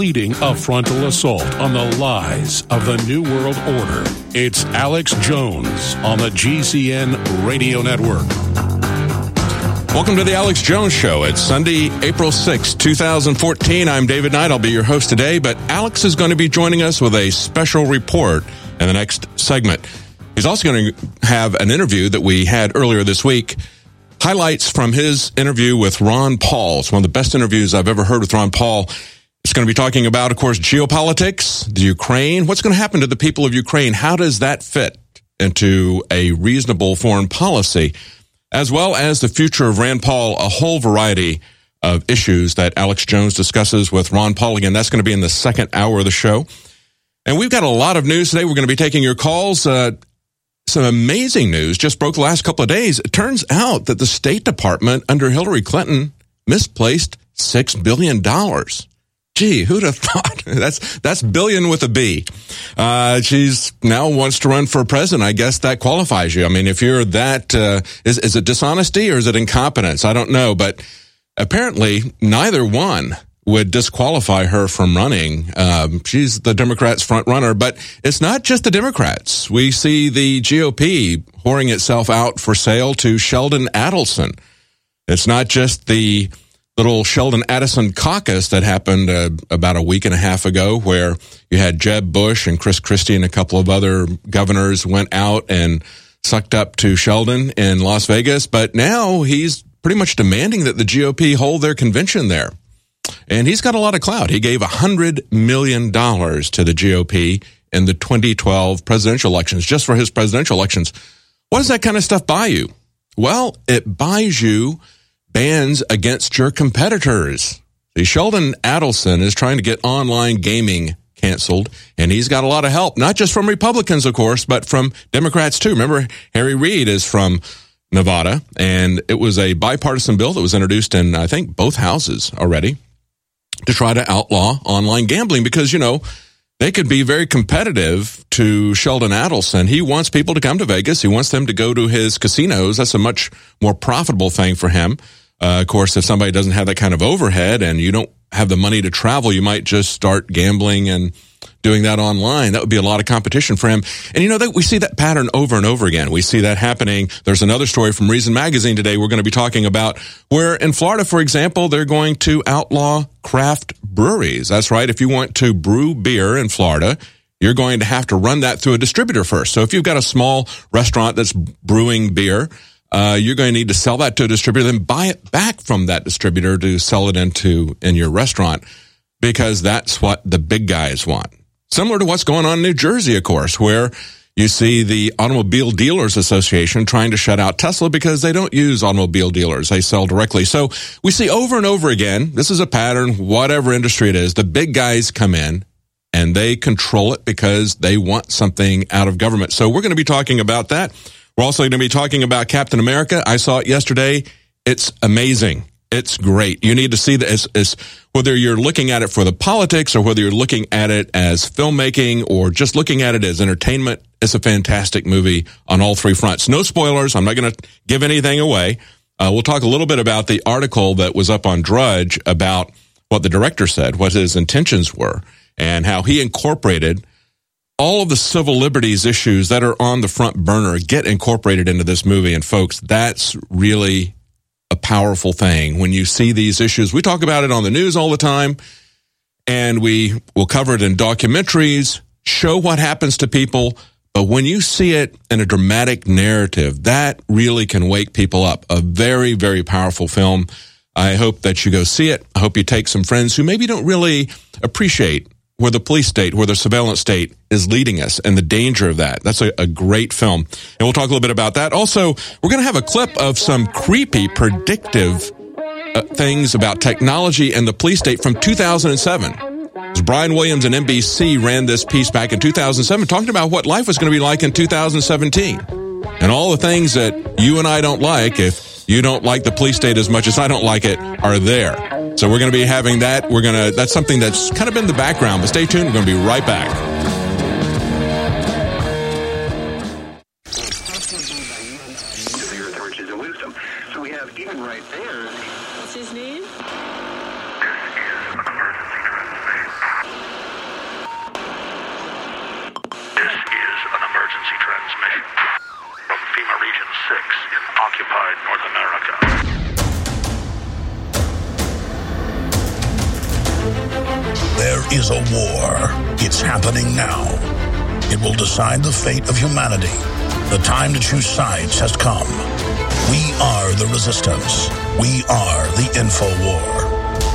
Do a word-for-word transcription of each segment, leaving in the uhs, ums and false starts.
leading a frontal assault on the lies of the New World Order. It's Alex Jones on the G C N Radio Network. Welcome to the Alex Jones Show. It's Sunday, April sixth, twenty fourteen. I'm David Knight. I'll be your host today, but Alex is going to be joining us with a special report in the next segment. He's also going to have an interview that we had earlier this week, highlights from his interview with Ron Paul. It's one of the best interviews I've ever heard with Ron Paul. It's going to be talking about, of course, geopolitics, the Ukraine. What's going to happen to the people of Ukraine? How does that fit into a reasonable foreign policy? As well as the future of Rand Paul, a whole variety of issues that Alex Jones discusses with Ron Paul. Again, that's going to be in the second hour of the show. And we've got a lot of news today. We're going to be taking your calls. Uh, some amazing news just broke the last couple of days. It turns out that the State Department under Hillary Clinton misplaced six billion dollars. Gee, who'd have thought? That's that's billion with a B. Uh, she's now wants to run for president. I guess that qualifies you. I mean, if you're that, uh, is, is it dishonesty or is it incompetence? I don't know. But apparently neither one would disqualify her from running. Um, she's the Democrats' front runner. But it's not just the Democrats. We see the G O P whoring itself out for sale to Sheldon Adelson. It's not just the little Sheldon Adelson caucus that happened uh, about a week and a half ago, where you had Jeb Bush and Chris Christie and a couple of other governors went out and sucked up to Sheldon in Las Vegas. But now he's pretty much demanding that the G O P hold their convention there. And he's got a lot of clout. He gave one hundred million dollars to the G O P in the twenty twelve presidential elections, just for his presidential elections. What does that kind of stuff buy you? Well, it buys you bans against your competitors. See, Sheldon Adelson is trying to get online gaming canceled, and he's got a lot of help, not just from Republicans, of course, but from Democrats, too. Remember, Harry Reid is from Nevada, and it was a bipartisan bill that was introduced in, I think, both houses already to try to outlaw online gambling because, you know, they could be very competitive to Sheldon Adelson. He wants people to come to Vegas. He wants them to go to his casinos. That's a much more profitable thing for him. Uh, of course, if somebody doesn't have that kind of overhead and you don't have the money to travel, you might just start gambling and doing that online. That would be a lot of competition for him. And, you know, that we see that pattern over and over again. We see that happening. There's another story from Reason Magazine today we're going to be talking about where in Florida, for example, they're going to outlaw craft breweries. That's right. If you want to brew beer in Florida, you're going to have to run that through a distributor first. So if you've got a small restaurant that's brewing beer, Uh, you're going to need to sell that to a distributor, then buy it back from that distributor to sell it into in your restaurant, because that's what the big guys want. Similar to what's going on in New Jersey, of course, where you see the Automobile Dealers Association trying to shut out Tesla because they don't use automobile dealers. They sell directly. So we see over and over again, this is a pattern, whatever industry it is, the big guys come in and they control it because they want something out of government. So we're going to be talking about that. We're also going to be talking about Captain America. I saw it yesterday. It's amazing. It's great. You need to see this, it's, whether you're looking at it for the politics or whether you're looking at it as filmmaking or just looking at it as entertainment. It's a fantastic movie on all three fronts. No spoilers. I'm not going to give anything away. Uh, we'll talk a little bit about the article that was up on Drudge about what the director said, what his intentions were, and how he incorporated all of the civil liberties issues that are on the front burner get incorporated into this movie. And folks, that's really a powerful thing. When you see these issues, we talk about it on the news all the time, and we will cover it in documentaries, show what happens to people. But when you see it in a dramatic narrative, that really can wake people up. A very, very powerful film. I hope that you go see it. I hope you take some friends who maybe don't really appreciate where the police state, where the surveillance state is leading us and the danger of that. That's a, a great film. And we'll talk a little bit about that. Also, we're going to have a clip of some creepy, predictive uh, things about technology and the police state from two thousand seven. Brian Williams and N B C ran this piece back in two thousand seven, talking about what life was going to be like in two thousand seventeen. And all the things that you and I don't like, if you don't like the police state as much as I don't like it, are there. So we're going to be having that. We're going to, that's something that's kind of in the background, but stay tuned. We're going to be right back. So we have even right there. What's his name? This is emergency transportation. FEMA Region six in occupied North America. There is a war. It's happening now. It will decide the fate of humanity. The time to choose sides has come. We are the resistance. We are the InfoWar.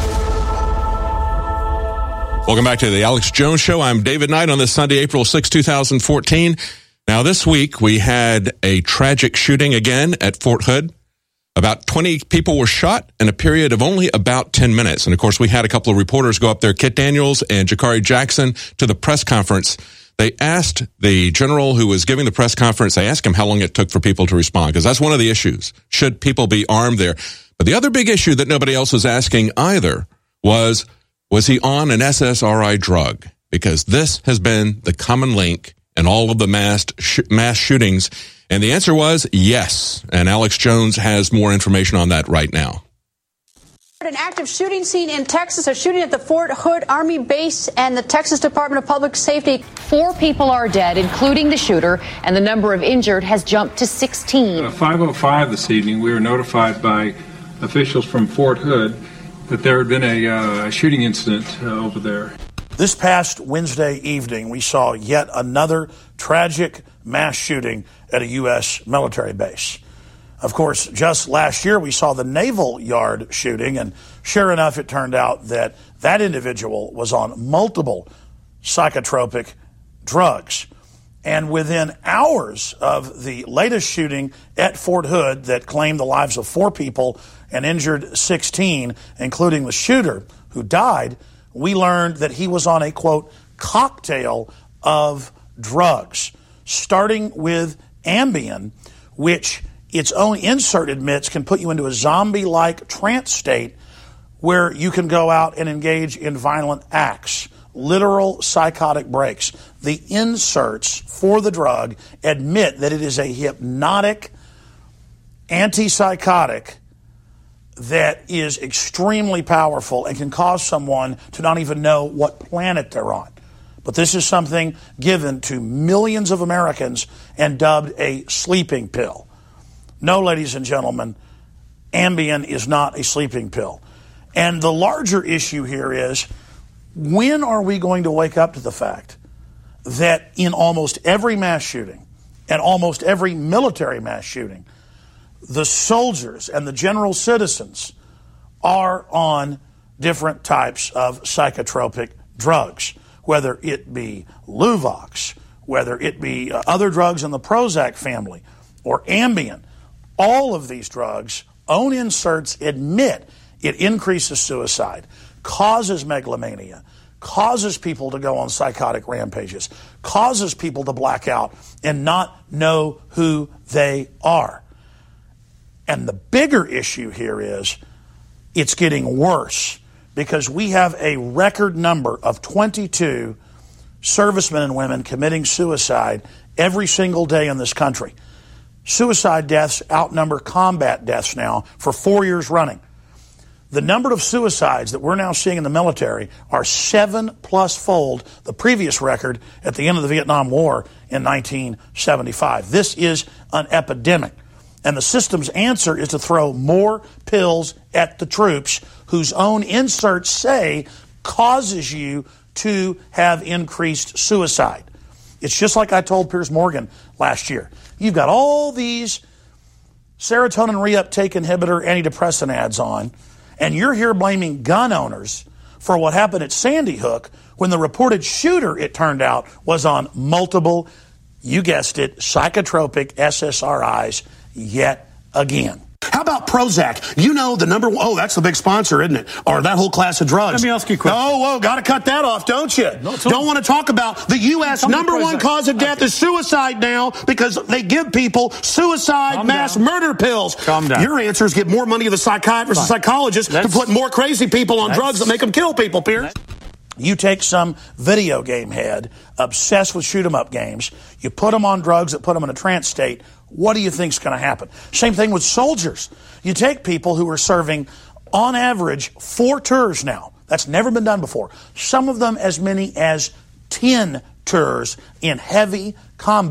Welcome back to the Alex Jones Show. I'm David Knight on this Sunday, April sixth, twenty fourteen. Now, this week, we had a tragic shooting again at Fort Hood. About twenty people were shot in a period of only about ten minutes. And, of course, we had a couple of reporters go up there, Kit Daniels and Jakari Jackson, to the press conference. They asked the general who was giving the press conference, they asked him how long it took for people to respond, because that's one of the issues. Should people be armed there? But the other big issue that nobody else was asking either was, was he on an S S R I drug? Because this has been the common link in all of the mass, sh- mass shootings. And the answer was yes. And Alex Jones has more information on that right now. An active shooting scene in Texas, a shooting at the Fort Hood Army base and the Texas Department of Public Safety. Four people are dead, including the shooter, and the number of injured has jumped to sixteen. At five oh five this evening, we were notified by officials from Fort Hood that there had been a uh, shooting incident uh, over there. This past Wednesday evening, we saw yet another tragic mass shooting at a U S military base. Of course, just last year, we saw the Naval Yard shooting, and sure enough, it turned out that that individual was on multiple psychotropic drugs. And within hours of the latest shooting at Fort Hood that claimed the lives of four people and injured sixteen, including the shooter who died, we learned that he was on a, quote, cocktail of drugs, starting with Ambien, which its own insert admits can put you into a zombie-like trance state where you can go out and engage in violent acts, literal psychotic breaks. The inserts for the drug admit that it is a hypnotic antipsychotic that is extremely powerful and can cause someone to not even know what planet they're on. But this is something given to millions of Americans and dubbed a sleeping pill. No, ladies and gentlemen, Ambien is not a sleeping pill. And the larger issue here is, when are we going to wake up to the fact that in almost every mass shooting and almost every military mass shooting, the soldiers and the general citizens are on different types of psychotropic drugs, whether it be Luvox, whether it be uh, other drugs in the Prozac family, or Ambien. All of these drugs, own inserts admit it increases suicide, causes megalomania, causes people to go on psychotic rampages, causes people to black out and not know who they are. And the bigger issue here is it's getting worse, because we have a record number of twenty-two servicemen and women committing suicide every single day in this country. Suicide deaths outnumber combat deaths now for four years running. The number of suicides that we're now seeing in the military are seven plus fold the previous record at the end of the Vietnam War in nineteen seventy-five. This is an epidemic. And the system's answer is to throw more pills at the troops, whose own inserts say causes you to have increased suicide. It's just like I told Piers Morgan last year. You've got all these serotonin reuptake inhibitor antidepressant ads on, and you're here blaming gun owners for what happened at Sandy Hook, when the reported shooter, it turned out, was on multiple, you guessed it, psychotropic S S R Is yet again. How about Prozac? You know the number one, oh, that's the big sponsor, isn't it? Or that whole class of drugs. Let me ask you a question. Oh, whoa, got to cut that off, don't you? No, don't want to talk about the U S number one cause of death is suicide now, because they give people suicide Calm mass down. murder pills. Calm down. Your answer is get more money to the psychiatrists and psychologists Let's, to put more crazy people on drugs that make them kill people, Pierce. You take some video game head obsessed with shoot-'em-up games, you put them on drugs that put them in a trance state, what do you think's going to happen? Same thing with soldiers. You take people who are serving, on average, four tours now. That's never been done before. Some of them as many as ten tours in heavy combat.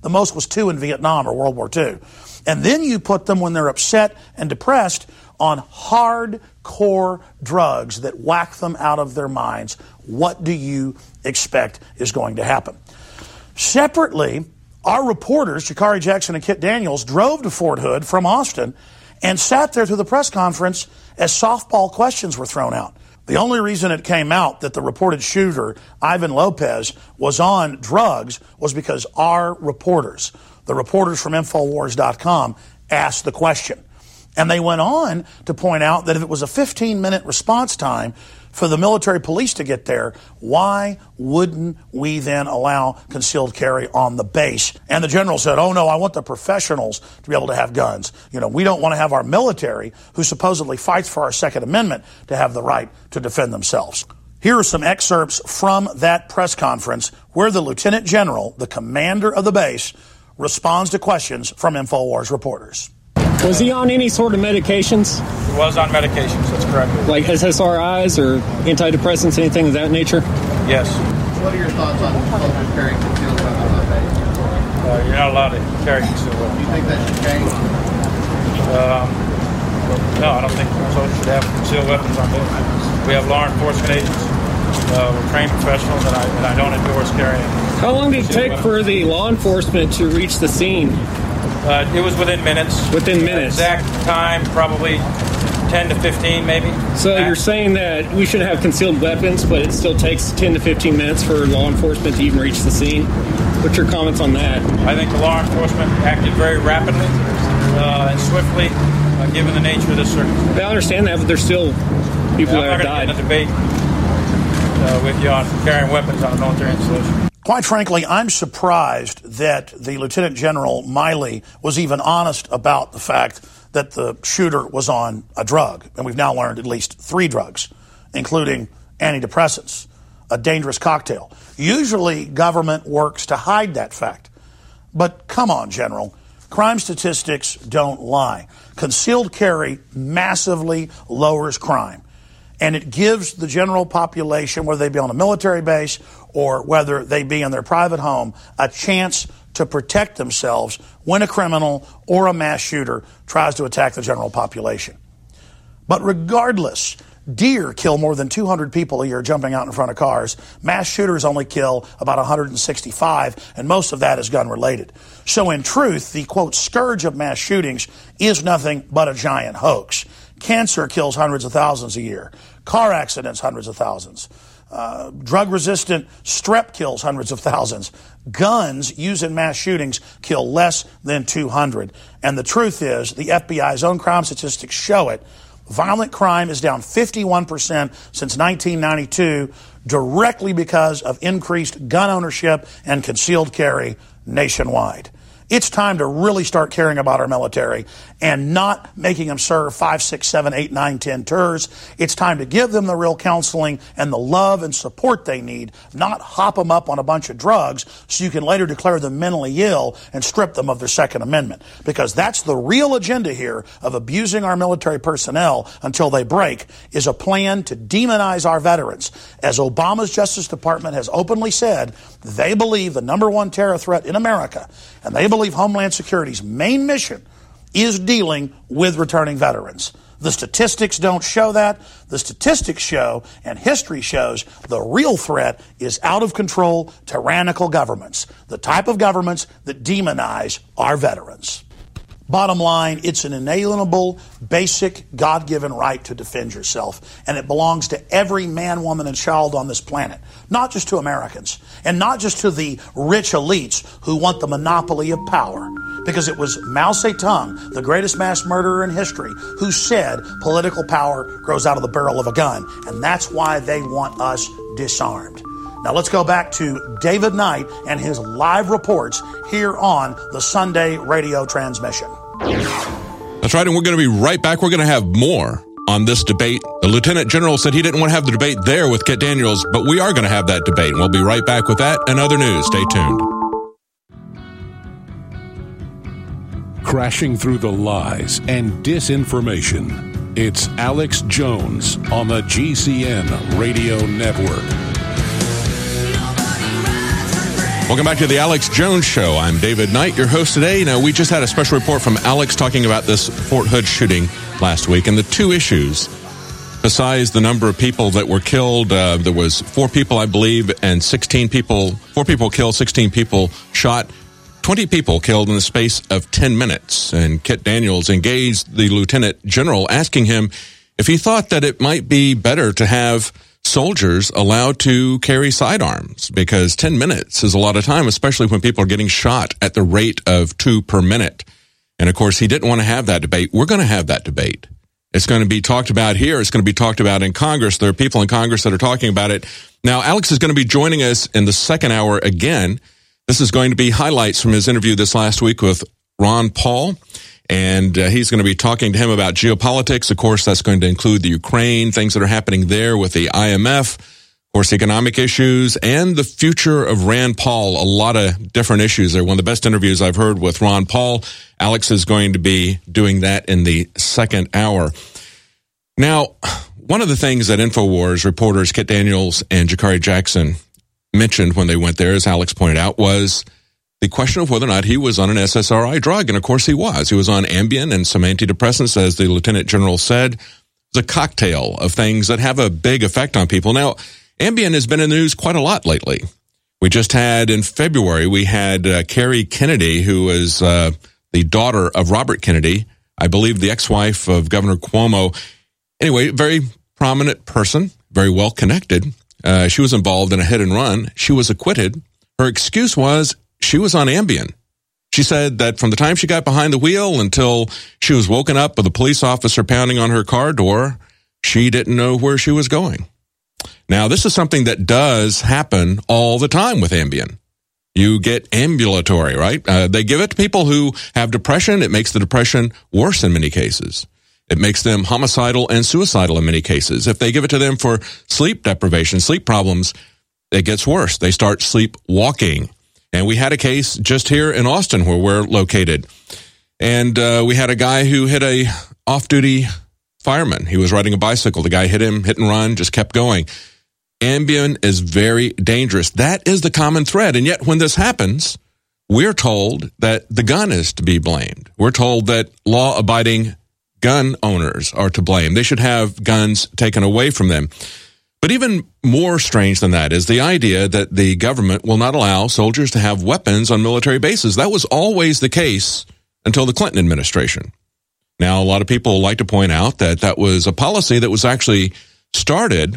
The most was two in Vietnam or World War Two. And then you put them, when they're upset and depressed, on hardcore drugs that whack them out of their minds. What do you expect is going to happen? Separately, our reporters, Sha'Carri Jackson and Kit Daniels, drove to Fort Hood from Austin and sat there through the press conference as softball questions were thrown out. The only reason it came out that the reported shooter, Ivan Lopez, was on drugs was because our reporters, the reporters from Infowars dot com, asked the question. And they went on to point out that if it was a fifteen-minute response time for the military police to get there, why wouldn't we then allow concealed carry on the base? And the general said, oh, no, I want the professionals to be able to have guns. You know, we don't want to have our military, who supposedly fights for our Second Amendment, to have the right to defend themselves. Here are some excerpts from that press conference where the lieutenant general, the commander of the base, responds to questions from InfoWars reporters. Was he on any sort of medications? He was on medications, that's correct. Like S S R Is or antidepressants, anything of that nature? Yes. What are your thoughts on soldiers carrying concealed weapons on base? Uh, you're not allowed to carry concealed weapons. Do you think that should change? Um, no, I don't think soldiers should have concealed weapons on base. We have law enforcement agents. Uh, we're trained professionals, and I, and I don't endorse carrying. How long did it take weapons. for the law enforcement to reach the scene? Uh, it was within minutes. Within minutes. Uh, exact time, probably ten to fifteen, maybe. So Max. You're saying that we should have concealed weapons, but it still takes ten to fifteen minutes for law enforcement to even reach the scene? What's your comments on that? I think the law enforcement acted very rapidly uh, and swiftly, uh, given the nature of this circumstance. I understand that, but there's still people yeah, that have died. I'm not going to get in a debate uh, with you on carrying weapons on a military installation. Quite frankly, I'm surprised that the Lieutenant General Miley was even honest about the fact that the shooter was on a drug. And we've now learned at least three drugs, including antidepressants, a dangerous cocktail. Usually government works to hide that fact. But come on, General. Crime statistics don't lie. Concealed carry massively lowers crime. And it gives the general population, whether they be on a military base or whether they be in their private home, a chance to protect themselves when a criminal or a mass shooter tries to attack the general population. But regardless, deer kill more than two hundred people a year jumping out in front of cars. Mass shooters only kill about one hundred sixty-five, and most of that is gun-related. So in truth, the, quote, scourge of mass shootings is nothing but a giant hoax. Cancer kills hundreds of thousands a year. Car accidents, hundreds of thousands. Uh, drug-resistant strep kills hundreds of thousands. Guns used in mass shootings kill less than two hundred. And the truth is, the F B I's own crime statistics show it. Violent crime is down fifty-one percent since nineteen ninety-two, directly because of increased gun ownership and concealed carry nationwide. It's time to really start caring about our military and not making them serve five, six, seven, eight, nine, ten tours. It's time to give them the real counseling and the love and support they need, not hop them up on a bunch of drugs so you can later declare them mentally ill and strip them of their Second Amendment. Because that's the real agenda here of abusing our military personnel until they break, is a plan to demonize our veterans. As Obama's Justice Department has openly said, they believe the number one terror threat in America, and they believe Homeland Security's main mission is dealing with returning veterans. The statistics don't show that. The statistics show, and history shows, the real threat is out of control, tyrannical governments, the type of governments that demonize our veterans. Bottom line, it's an inalienable, basic, God-given right to defend yourself, and it belongs to every man, woman, and child on this planet, not just to Americans, and not just to the rich elites who want the monopoly of power, because it was Mao Zedong, the greatest mass murderer in history, who said political power grows out of the barrel of a gun, and that's why they want us disarmed. Now let's go back to David Knight and his live reports here on the Sunday radio transmission. That's right, and we're going to be right back. We're going to have more on this debate. The Lieutenant General said he didn't want to have the debate there with Kit Daniels, but we are going to have that debate, and we'll be right back with that and other news. Stay tuned. Crashing through the lies and disinformation, it's Alex Jones on the G C N Radio Network. Welcome back to the Alex Jones Show. I'm David Knight, your host today. Now, we just had a special report from Alex talking about this Fort Hood shooting last week, and the two issues, besides the number of people that were killed, uh, there was four people, I believe, and sixteen people, four people killed, sixteen people shot, twenty people killed in the space of ten minutes. And Kit Daniels engaged the lieutenant general, asking him if he thought that it might be better to have soldiers allowed to carry sidearms, because ten minutes is a lot of time, especially when people are getting shot at the rate of two per minute. And of course, he didn't want to have that debate. We're going to have that debate. It's going to be talked about here. It's going to be talked about in Congress. There are people in Congress that are talking about it. Now, Alex is going to be joining us in the second hour again. This is going to be highlights from his interview this last week with Ron Paul. And uh, he's going to be talking to him about geopolitics. Of course, that's going to include the Ukraine, things that are happening there with the I M F, of course, economic issues, and the future of Rand Paul. A lot of different issues there. One of the best interviews I've heard with Ron Paul. Alex is going to be doing that in the second hour. Now, one of the things that InfoWars reporters Kit Daniels and Jakari Jackson mentioned when they went there, as Alex pointed out, was the question of whether or not he was on an S S R I drug. And of course he was. He was on Ambien and some antidepressants, as the lieutenant general said. It's a cocktail of things that have a big effect on people. Now, Ambien has been in the news quite a lot lately. We just had, in February, we had uh, Carrie Kennedy, who is uh, the daughter of Robert Kennedy, I believe the ex-wife of Governor Cuomo. Anyway, very prominent person, very well connected. Uh, she was involved in a hit and run. She was acquitted. Her excuse was she was on Ambien. She said that from the time she got behind the wheel until she was woken up with a police officer pounding on her car door, she didn't know where she was going. Now, this is something that does happen all the time with Ambien. You get ambulatory, right? Uh, they give it to people who have depression. It makes the depression worse in many cases. It makes them homicidal and suicidal in many cases. If they give it to them for sleep deprivation, sleep problems, it gets worse. They start sleepwalking. And we had a case just here in Austin where we're located. And uh, we had a guy who hit a off-duty fireman. He was riding a bicycle. The guy hit him, hit and run, just kept going. Ambien is very dangerous. That is the common thread. And yet when this happens, we're told that the gun is to be blamed. We're told that law-abiding gun owners are to blame. They should have guns taken away from them. But even more strange than that is the idea that the government will not allow soldiers to have weapons on military bases. That was always the case until the Clinton administration. Now, a lot of people like to point out that that was a policy that was actually started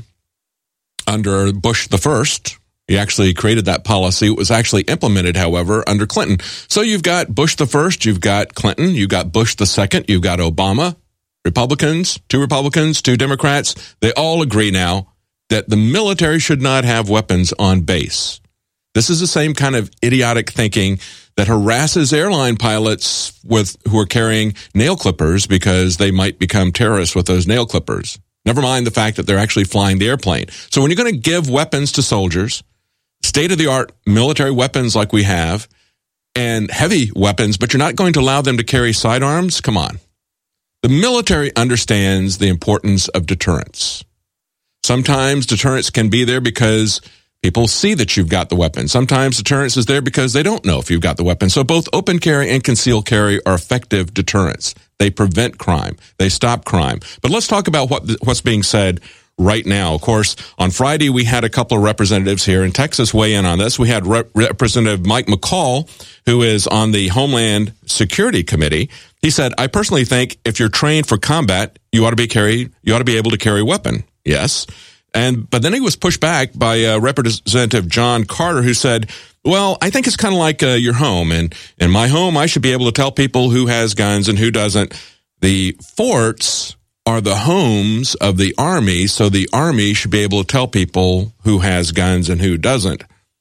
under Bush the First. He actually created that policy. It was actually implemented, however, under Clinton. So you've got Bush the First, you've got Clinton, you've got Bush the Second, you've got Obama, Republicans, two Republicans, two Democrats. They all agree now that the military should not have weapons on base. This is the same kind of idiotic thinking that harasses airline pilots with who are carrying nail clippers because they might become terrorists with those nail clippers. Never mind the fact that they're actually flying the airplane. So when you're going to give weapons to soldiers, state-of-the-art military weapons like we have, and heavy weapons, but you're not going to allow them to carry sidearms, come on. The military understands the importance of deterrence. Sometimes deterrence can be there because people see that you've got the weapon. Sometimes deterrence is there because they don't know if you've got the weapon. So both open carry and concealed carry are effective deterrents. They prevent crime. They stop crime. But let's talk about what what's being said right now. Of course, on Friday, we had a couple of representatives here in Texas weigh in on this. We had Rep- Representative Mike McCall, who is on the Homeland Security Committee. He said, I personally think if you're trained for combat, you ought to be carry, you ought to be able to carry a weapon. Yes. And, but then he was pushed back by uh, Representative John Carter, who said, well, I think it's kind of like uh, your home. And in my home, I should be able to tell people who has guns and who doesn't. The forts are the homes of the Army, so the Army should be able to tell people who has guns and who doesn't.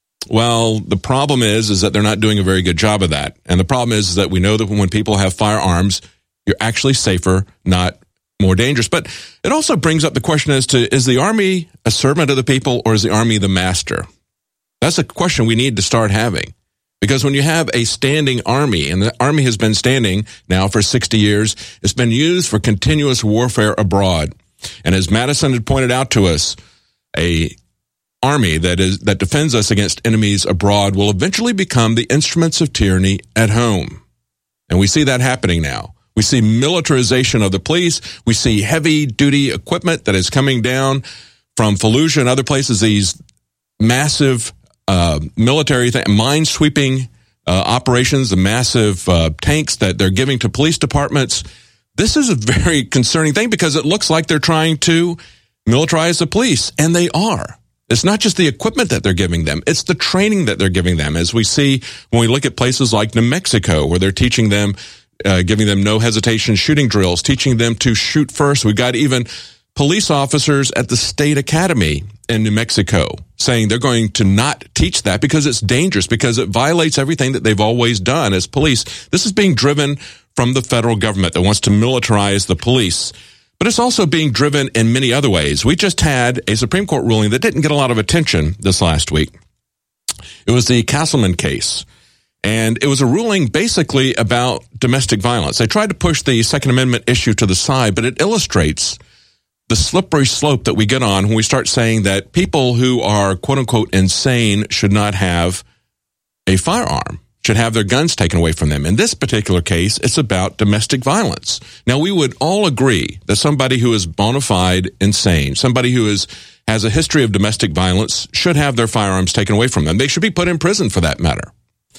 Well, the problem is, is that they're not doing a very good job of that. And the problem is, is that we know that when people have firearms, you're actually safer, not more dangerous. But it also brings up the question as to, is the Army a servant of the people or is the Army the master? That's a question we need to start having. Because when you have a standing Army, and the Army has been standing now for sixty years, it's been used for continuous warfare abroad. And as Madison had pointed out to us, a army that is that defends us against enemies abroad will eventually become the instruments of tyranny at home. And we see that happening now. We see militarization of the police. We see heavy-duty equipment that is coming down from Fallujah and other places, these massive uh, military th- mine-sweeping uh, operations, the massive uh, tanks that they're giving to police departments. This is a very concerning thing because it looks like they're trying to militarize the police, and they are. It's not just the equipment that they're giving them. It's the training that they're giving them, as we see when we look at places like New Mexico, where they're teaching them, uh, giving them no hesitation shooting drills, teaching them to shoot first. We've got even police officers at the state academy in New Mexico saying they're going to not teach that because it's dangerous, because it violates everything that they've always done as police. This is being driven from the federal government that wants to militarize the police. But it's also being driven in many other ways. We just had a Supreme Court ruling that didn't get a lot of attention this last week. It was the Castleman case. And it was a ruling basically about domestic violence. They tried to push the Second Amendment issue to the side, but it illustrates the slippery slope that we get on when we start saying that people who are, quote unquote, insane should not have a firearm, should have their guns taken away from them. In this particular case, it's about domestic violence. Now, we would all agree that somebody who is bona fide insane, somebody who is has a history of domestic violence, should have their firearms taken away from them. They should be put in prison for that matter.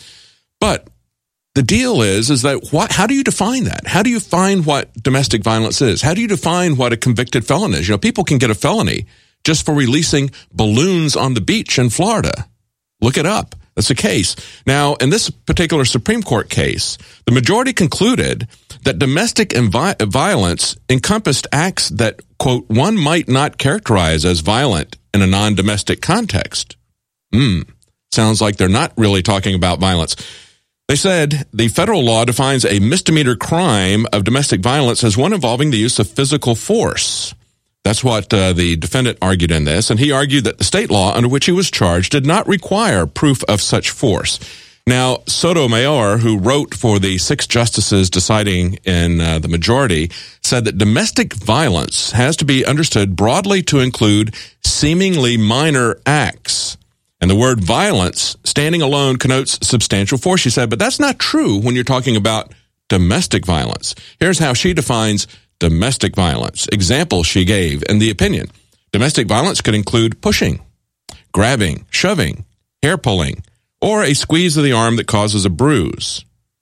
But the deal is, is that what, how do you define that? How do you find what domestic violence is? How do you define what a convicted felon is? You know, people can get a felony just for releasing balloons on the beach in Florida. Look it up. That's the case. Now, in this particular Supreme Court case, the majority concluded that domestic invi- violence encompassed acts that, quote, one might not characterize as violent in a non-domestic context. Hmm. Sounds like they're not really talking about violence. They said the federal law defines a misdemeanor crime of domestic violence as one involving the use of physical force. That's what uh, the defendant argued in this, and he argued that the state law under which he was charged did not require proof of such force. Now, Sotomayor, who wrote for the six justices deciding in uh, the majority, said that domestic violence has to be understood broadly to include seemingly minor acts. And the word violence, standing alone, connotes substantial force, she said, but that's not true when you're talking about domestic violence. Here's how she defines domestic violence. Examples she gave in the opinion. Domestic violence could include pushing, grabbing, shoving, hair pulling, or a squeeze of the arm that causes a bruise.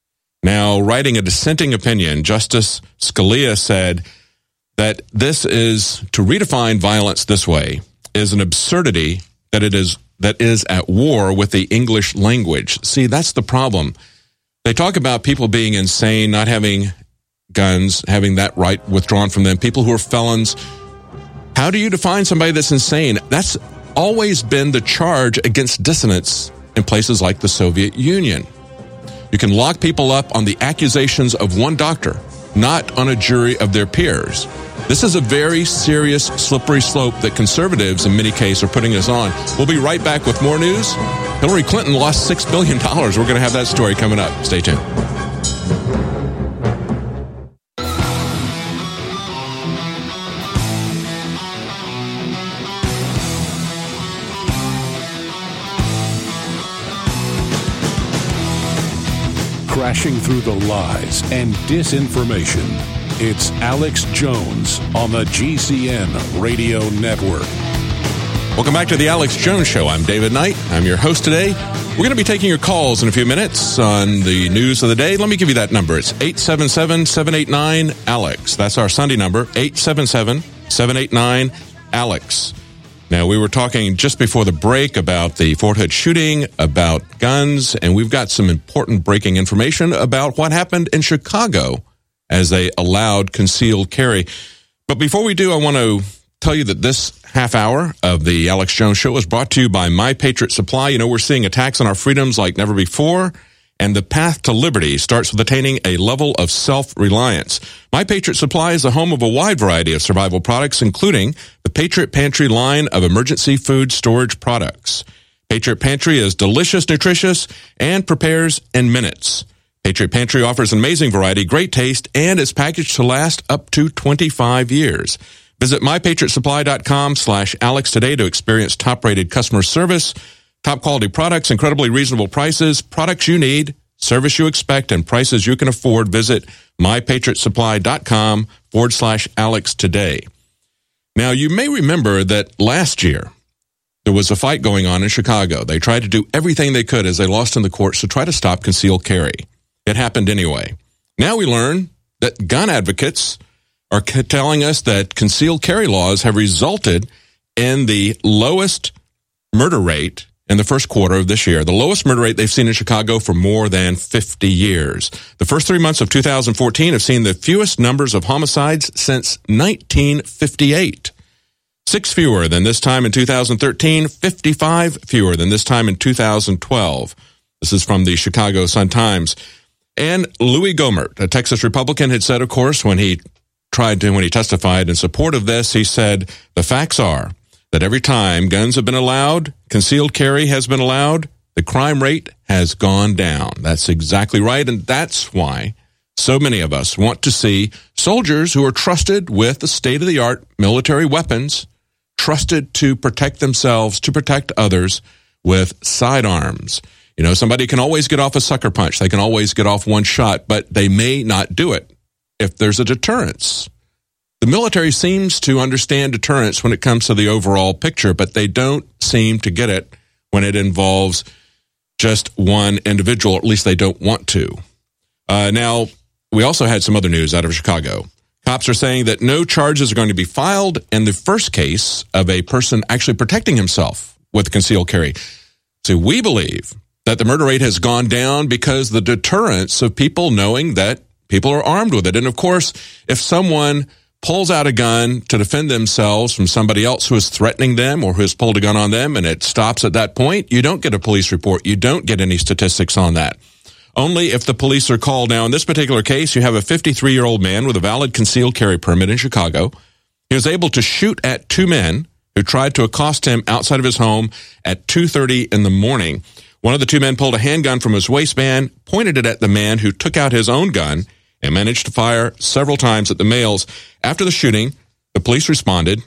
Now, writing a dissenting opinion, Justice Scalia said that this is, to redefine violence this way, is an absurdity that it is that is at war with the English language. See, that's the problem. They talk about people being insane, not having guns, having that right withdrawn from them, people who are felons. How do you define somebody that's insane? That's always been the charge against dissidents in places like the Soviet Union. You can lock people up on the accusations of one doctor, not on a jury of their peers. This is a very serious, slippery slope that conservatives, in many cases, are putting us on. We'll be right back with more news. Hillary Clinton lost six billion dollars. We're going to have that story coming up. Stay tuned. Crashing through the lies and disinformation. It's Alex Jones on the G C N Radio Network. Welcome back to the Alex Jones Show. I'm David Knight. I'm your host today. We're going to be taking your calls in a few minutes on the news of the day. Let me give you that number. It's eight seven seven, seven eight nine, ALEX. That's our Sunday number, eight seven seven, seven eight nine, ALEX. Now, we were talking just before the break about the Fort Hood shooting, about guns, and we've got some important breaking information about what happened in Chicago as they allowed concealed carry. But before we do, I want to tell you that this half hour of the Alex Jones Show is brought to you by My Patriot Supply. You know, we're seeing attacks on our freedoms like never before, and the path to liberty starts with attaining a level of self-reliance. My Patriot Supply is the home of a wide variety of survival products, including the Patriot Pantry line of emergency food storage products. Patriot Pantry is delicious, nutritious, and prepares in minutes. Patriot Pantry offers an amazing variety, great taste, and is packaged to last up to twenty-five years. Visit my patriot supply dot com slash Alex today to experience top-rated customer service, top-quality products, incredibly reasonable prices, products you need, service you expect, and prices you can afford. Visit my patriot supply dot com forward slash Alex today. Now, you may remember that last year, there was a fight going on in Chicago. They tried to do everything they could as they lost in the courts to try to stop concealed carry. It happened anyway. Now we learn that gun advocates are telling us that concealed carry laws have resulted in the lowest murder rate in the first quarter of this year, the lowest murder rate they've seen in Chicago for more than fifty years. The first three months of two thousand fourteen have seen the fewest numbers of homicides since nineteen fifty-eight. Six fewer than this time in two thousand thirteen, fifty-five fewer than this time in two thousand twelve. This is from the Chicago Sun-Times. And Louis Gohmert, a Texas Republican, had said, of course, when he tried to, when he testified in support of this, he said, the facts are that every time guns have been allowed, concealed carry has been allowed, the crime rate has gone down. That's exactly right, and that's why so many of us want to see soldiers who are trusted with the state-of-the-art military weapons, trusted to protect themselves, to protect others with sidearms. You know, somebody can always get off a sucker punch. They can always get off one shot, but they may not do it if there's a deterrence. The military seems to understand deterrence when it comes to the overall picture, but they don't seem to get it when it involves just one individual, or at least they don't want to. Uh, now, we also had some other news out of Chicago. Cops are saying that no charges are going to be filed in the first case of a person actually protecting himself with concealed carry. So we believe that the murder rate has gone down because the deterrence of people knowing that people are armed with it. And of course, if someone pulls out a gun to defend themselves from somebody else who is threatening them or who has pulled a gun on them and it stops at that point, you don't get a police report. You don't get any statistics on that. Only if the police are called. Now, in this particular case, you have a fifty-three-year-old man with a valid concealed carry permit in Chicago. He was able to shoot at two men who tried to accost him outside of his home at two thirty in the morning. One of the two men pulled a handgun from his waistband, pointed it at the man who took out his own gun, and managed to fire several times at the males. After the shooting, the police responded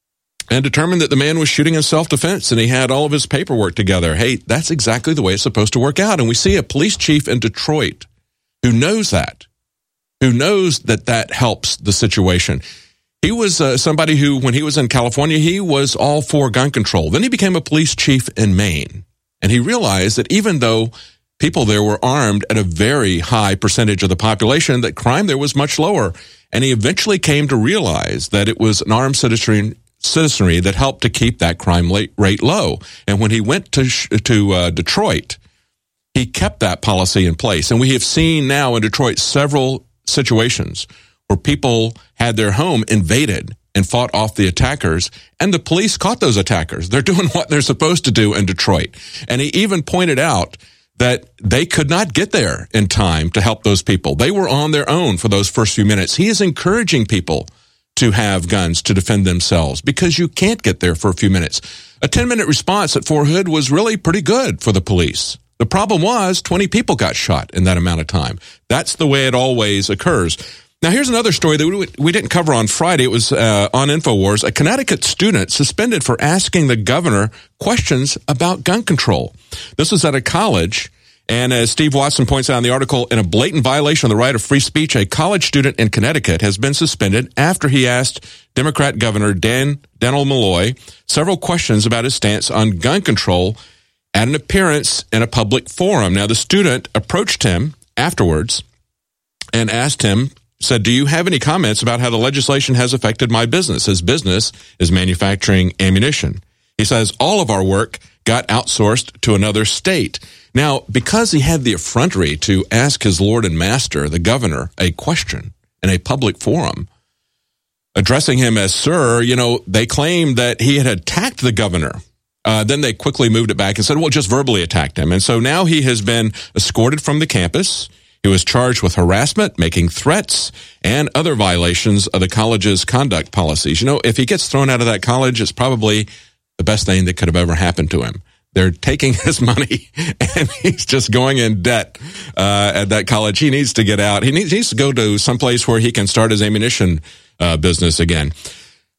and determined that the man was shooting in self-defense, and he had all of his paperwork together. Hey, that's exactly the way it's supposed to work out. And we see a police chief in Detroit who knows that, who knows that that helps the situation. He was uh, somebody who, when he was in California, he was all for gun control. Then he became a police chief in Maine, and he realized that even though people there were armed at a very high percentage of the population, that crime there was much lower. And he eventually came to realize that it was an armed citizenry, citizenry that helped to keep that crime rate low. And when he went to to uh, Detroit, he kept that policy in place. And we have seen now in Detroit several situations where people had their home invaded and fought off the attackers, and the police caught those attackers. They're doing what they're supposed to do in Detroit. And he even pointed out that they could not get there in time to help those people. They were on their own for those first few minutes. He is encouraging people to have guns to defend themselves because you can't get there for a few minutes. A ten-minute response at Fort Hood was really pretty good for the police. The problem was twenty people got shot in that amount of time. That's the way it always occurs. Now, here's another story that we didn't cover on Friday. It was uh, on InfoWars. A Connecticut student suspended for asking the governor questions about gun control. This was at a college, and as Steve Watson points out in the article, in a blatant violation of the right of free speech, a college student in Connecticut has been suspended after he asked Democrat Governor Dan Dannel Malloy several questions about his stance on gun control at an appearance in a public forum. Now, the student approached him afterwards and asked him, said, do you have any comments about how the legislation has affected my business? His business is manufacturing ammunition. He says, all of our work got outsourced to another state. Now, because he had the effrontery to ask his lord and master, the governor, a question in a public forum, addressing him as sir, you know, they claimed that he had attacked the governor. Uh, then they quickly moved it back and said, well, just verbally attacked him. And so now he has been escorted from the campus. He was charged with harassment, making threats, and other violations of the college's conduct policies. You know, if he gets thrown out of that college, it's probably the best thing that could have ever happened to him. They're taking his money, and he's just going in debt uh, at that college. He needs to get out. He needs, he needs to go to someplace where he can start his ammunition uh, business again.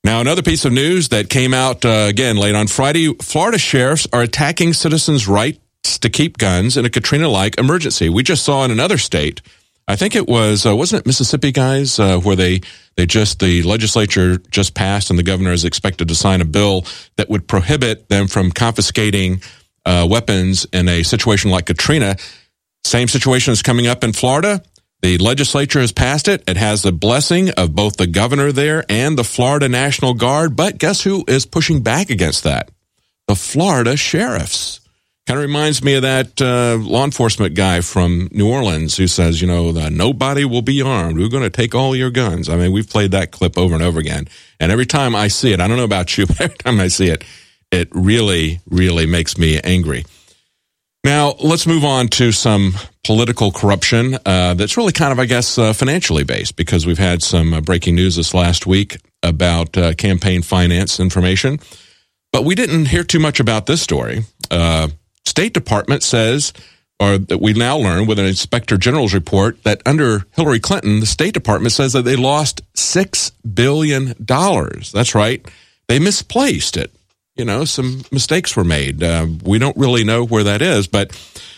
Now, another piece of news that came out, uh, again, late on Friday, Florida sheriffs are attacking citizens' rights to keep guns in a Katrina-like emergency. We just saw in another state, I think it was, uh, wasn't it Mississippi, guys, uh, where they, they just, the legislature just passed and the governor is expected to sign a bill that would prohibit them from confiscating uh, weapons in a situation like Katrina. Same situation is coming up in Florida. The legislature has passed it. It has the blessing of both the governor there and the Florida National Guard. But guess who is pushing back against that? The Florida sheriffs. Kind of reminds me of that uh, law enforcement guy from New Orleans who says, you know, the, nobody will be armed. We're going to take all your guns. I mean, we've played that clip over and over again. And every time I see it, I don't know about you, but every time I see it, it really, really makes me angry. Now, let's move on to some political corruption uh, that's really kind of, I guess, uh, financially based, because we've had some uh, breaking news this last week about uh, campaign finance information. But we didn't hear too much about this story. Uh, State Department says, or that we now learn with an Inspector General's report, that under Hillary Clinton, the State Department says that they lost six billion dollars. That's right. They misplaced it. You know, some mistakes were made. Uh, we don't really know where that is, but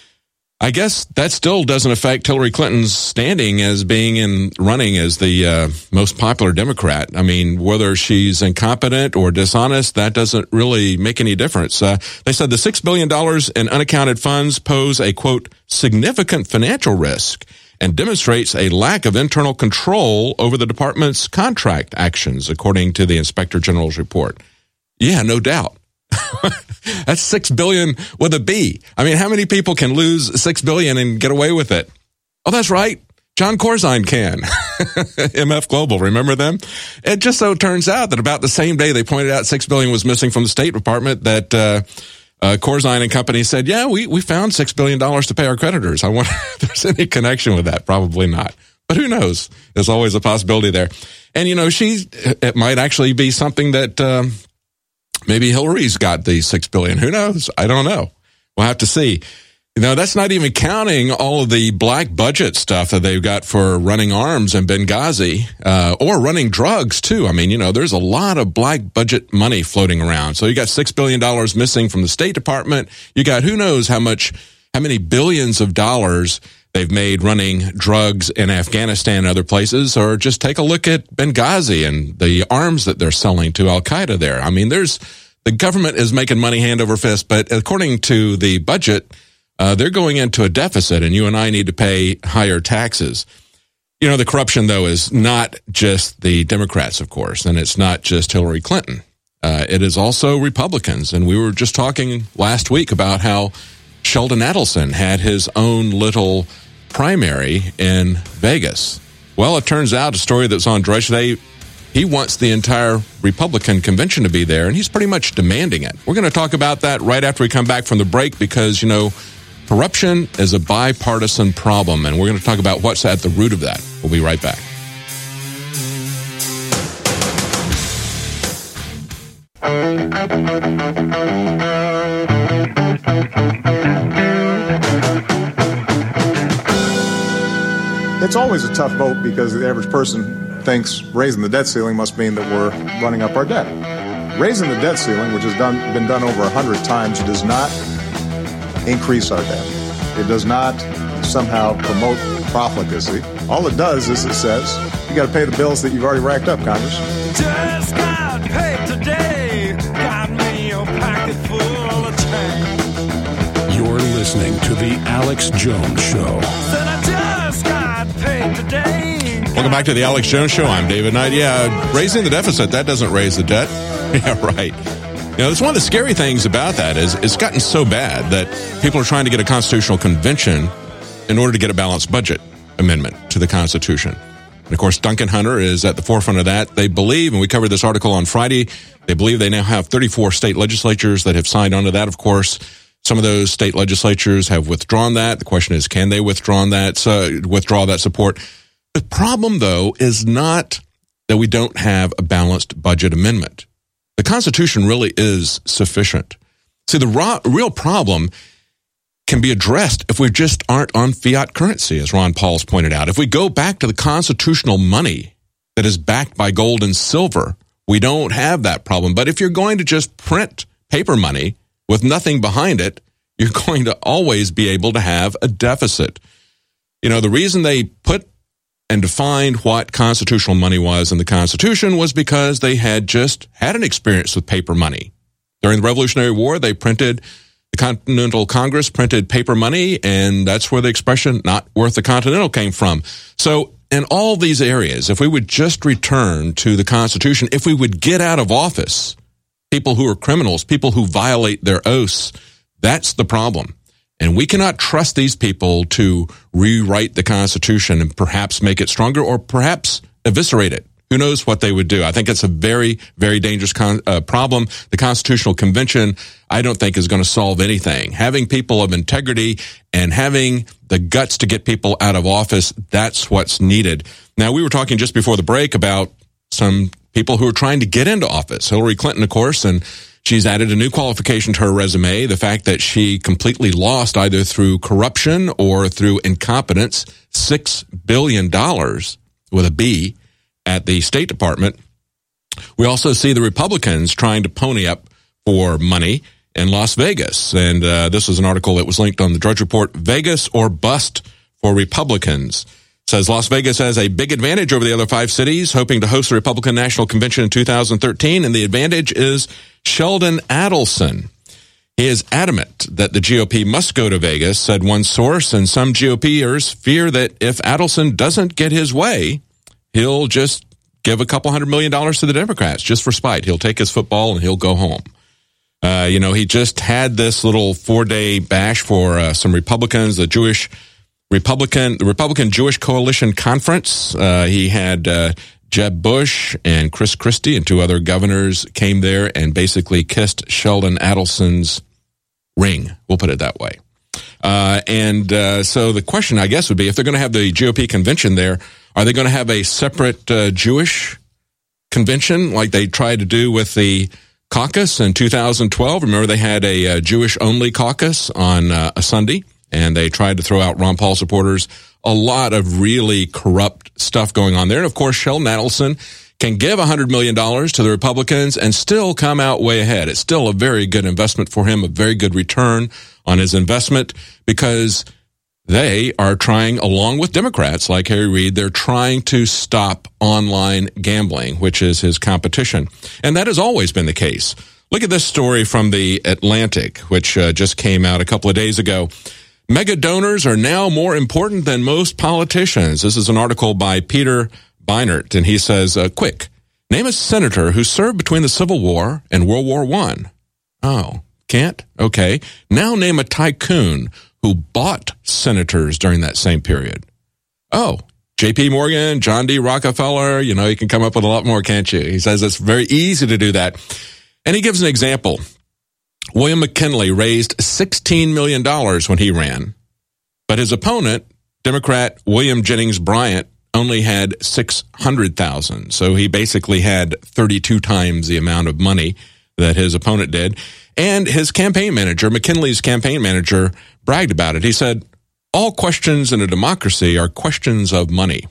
I guess that still doesn't affect Hillary Clinton's standing as being in running as the uh, most popular Democrat. I mean, whether she's incompetent or dishonest, that doesn't really make any difference. Uh, they said the six billion dollars in unaccounted funds pose a, quote, significant financial risk and demonstrates a lack of internal control over the department's contract actions, according to the Inspector General's report. Yeah, no doubt. That's six billion with a B. I mean, how many people can lose six billion and get away with it? Oh, that's right. John Corzine can. M F Global, remember them? It just so turns out that about the same day they pointed out six billion was missing from the State Department, that uh, uh, Corzine and company said, yeah, we, we found six billion dollars to pay our creditors. I wonder if there's any connection with that. Probably not. But who knows? There's always a possibility there. And, you know, she, it might actually be something that, um, maybe Hillary's got the six billion dollars. Who knows? I don't know. We'll have to see. You know, that's not even counting all of the black budget stuff that they've got for running arms in Benghazi, uh, or running drugs, too. I mean, you know, there's a lot of black budget money floating around. So you got six billion dollars missing from the State Department. You got who knows how much, how many billions of dollars they've made running drugs in Afghanistan and other places, or just take a look at Benghazi and the arms that they're selling to Al-Qaeda there. I mean, there's, the government is making money hand over fist, but according to the budget, uh, they're going into a deficit, and you and I need to pay higher taxes. You know, the corruption, though, is not just the Democrats, of course, and it's not just Hillary Clinton. Uh, it is also Republicans, and we were just talking last week about how Sheldon Adelson had his own little primary in Vegas. Well, it turns out a story that's on Drudge Today, he wants the entire Republican convention to be there, and he's pretty much demanding it. We're going to talk about that right after we come back from the break, because, you know, corruption is a bipartisan problem, and we're going to talk about what's at the root of that. We'll be right back. It's always a tough vote because the average person thinks raising the debt ceiling must mean that we're running up our debt. Raising the debt ceiling, which has done, been done over a hundred times, does not increase our debt. It does not somehow promote profligacy. All it does is it says you got to pay the bills that you've already racked up, Congress. Just got paid today. Got me a pocket full of change. You're listening to the Alex Jones Show. Said I just got paid today. Welcome back to the Alex Jones Show. I'm David Knight. Yeah, raising the deficit, that doesn't raise the debt. Yeah, right. You know, that's one of the scary things about that is it's gotten so bad that people are trying to get a constitutional convention in order to get a balanced budget amendment to the Constitution. And, of course, Duncan Hunter is at the forefront of that. They believe, and we covered this article on Friday, they believe they now have thirty-four state legislatures that have signed on to that. Of course, some of those state legislatures have withdrawn that. The question is, can they withdraw that, so, withdraw that support? The problem, though, is not that we don't have a balanced budget amendment. The Constitution really is sufficient. See, the raw, real problem can be addressed if we just aren't on fiat currency, as Ron Paul's pointed out. If we go back to the constitutional money that is backed by gold and silver, we don't have that problem. But if you're going to just print paper money with nothing behind it, you're going to always be able to have a deficit. You know, the reason they put and defined what constitutional money was in the Constitution was because they had just had an experience with paper money. During the Revolutionary War, they printed, the Continental Congress printed paper money, and that's where the expression "not worth the Continental" came from. So in all these areas, if we would just return to the Constitution, if we would get out of office people who are criminals, people who violate their oaths, that's the problem. And we cannot trust these people to rewrite the Constitution and perhaps make it stronger or perhaps eviscerate it. Who knows what they would do? I think it's a very, very dangerous con- uh, problem. The Constitutional Convention, I don't think, is going to solve anything. Having people of integrity and having the guts to get people out of office, that's what's needed. Now, we were talking just before the break about some people who are trying to get into office. Hillary Clinton, of course, and she's added a new qualification to her resume, the fact that she completely lost either through corruption or through incompetence six billion dollars with a B at the State Department. We also see the Republicans trying to pony up for money in Las Vegas. And uh, this is an article that was linked on the Drudge Report, Vegas or Bust for Republicans. It says Las Vegas has a big advantage over the other five cities, hoping to host the Republican National Convention in two thousand thirteen. And the advantage is Sheldon Adelson. He is adamant that the G O P must go to Vegas, said one source, and some GOPers fear that if Adelson doesn't get his way, he'll just give a couple hundred million dollars to the Democrats just for spite. He'll take his football and he'll go home. Uh, you know, he just had this little four-day bash for uh, some Republicans, the Jewish Republican, the Republican Jewish Coalition Conference. Uh, he had uh, Jeb Bush and Chris Christie and two other governors came there and basically kissed Sheldon Adelson's ring. We'll put it that way. Uh, and uh, so the question, I guess, would be if they're going to have the G O P convention there, are they going to have a separate uh, Jewish convention like they tried to do with the caucus in two thousand twelve? Remember, they had a, a Jewish-only caucus on uh, a Sunday, and they tried to throw out Ron Paul supporters. A lot of really corrupt stuff going on there. And, of course, Sheldon Adelson can give one hundred million dollars to the Republicans and still come out way ahead. It's still a very good investment for him, a very good return on his investment, because they are trying, along with Democrats like Harry Reid, they're trying to stop online gambling, which is his competition. And that has always been the case. Look at this story from The Atlantic, which uh, just came out a couple of days ago. Mega donors are now more important than most politicians. This is an article by Peter Beinart, and he says, uh, quick, name a senator who served between the Civil War and World War One. Oh, can't? Okay. Now name a tycoon who bought senators during that same period. Oh, J P Morgan, John D. Rockefeller, you know, you can come up with a lot more, can't you? He says it's very easy to do that. And he gives an example. William McKinley raised sixteen million dollars when he ran, but his opponent, Democrat William Jennings Bryant, only had six hundred thousand dollars. So he basically had thirty-two times the amount of money that his opponent did. And his campaign manager, McKinley's campaign manager, bragged about it. He said, all questions in a democracy are questions of money.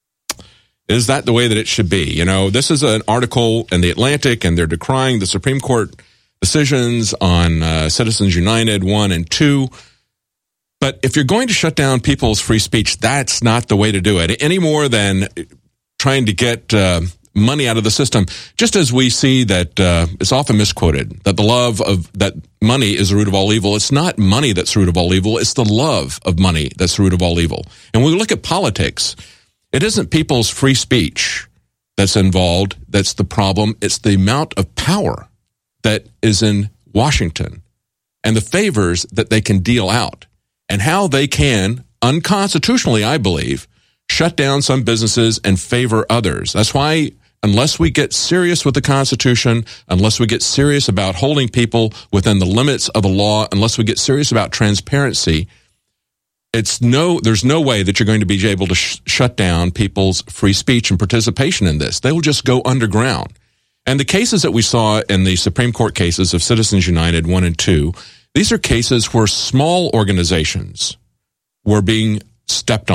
Is that the way that it should be? You know, this is an article in The Atlantic, and they're decrying the Supreme Court decisions on uh, Citizens United one and two. But if you're going to shut down people's free speech, that's not the way to do it, any more than trying to get uh, money out of the system. Just as we see that uh, it's often misquoted, that the love of, that money is the root of all evil. It's not money that's the root of all evil. It's the love of money that's the root of all evil. And when we look at politics, it isn't people's free speech that's involved that's the problem. It's the amount of power that is in Washington and the favors that they can deal out and how they can, unconstitutionally, I believe, shut down some businesses and favor others. That's why unless we get serious with the Constitution, unless we get serious about holding people within the limits of the law, unless we get serious about transparency, it's no, there's no way that you're going to be able to sh- shut down people's free speech and participation in this. They will just go underground. And the cases that we saw in the Supreme Court cases of Citizens United one and two, these are cases where small organizations were being stepped on.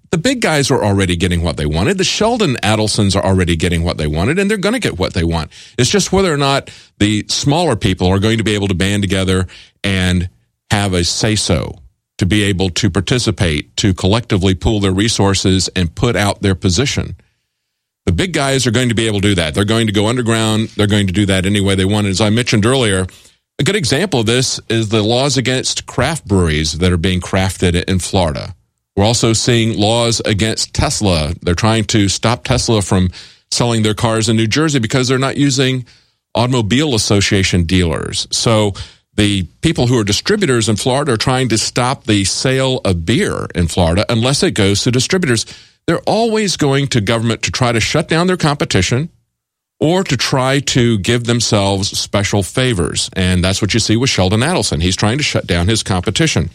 The big guys are already getting what they wanted. The Sheldon Adelsons are already getting what they wanted, and they're going to get what they want. It's just whether or not the smaller people are going to be able to band together and have a say-so, to be able to participate, to collectively pool their resources and put out their position. The big guys are going to be able to do that. They're going to go underground. They're going to do that any way they want. As I mentioned earlier, a good example of this is the laws against craft breweries that are being crafted in Florida. We're also seeing laws against Tesla. They're trying to stop Tesla from selling their cars in New Jersey because they're not using Automobile Association dealers. So the people who are distributors in Florida are trying to stop the sale of beer in Florida unless it goes to distributors. They're always going to government to try to shut down their competition or to try to give themselves special favors. And that's what you see with Sheldon Adelson. He's trying to shut down his competition.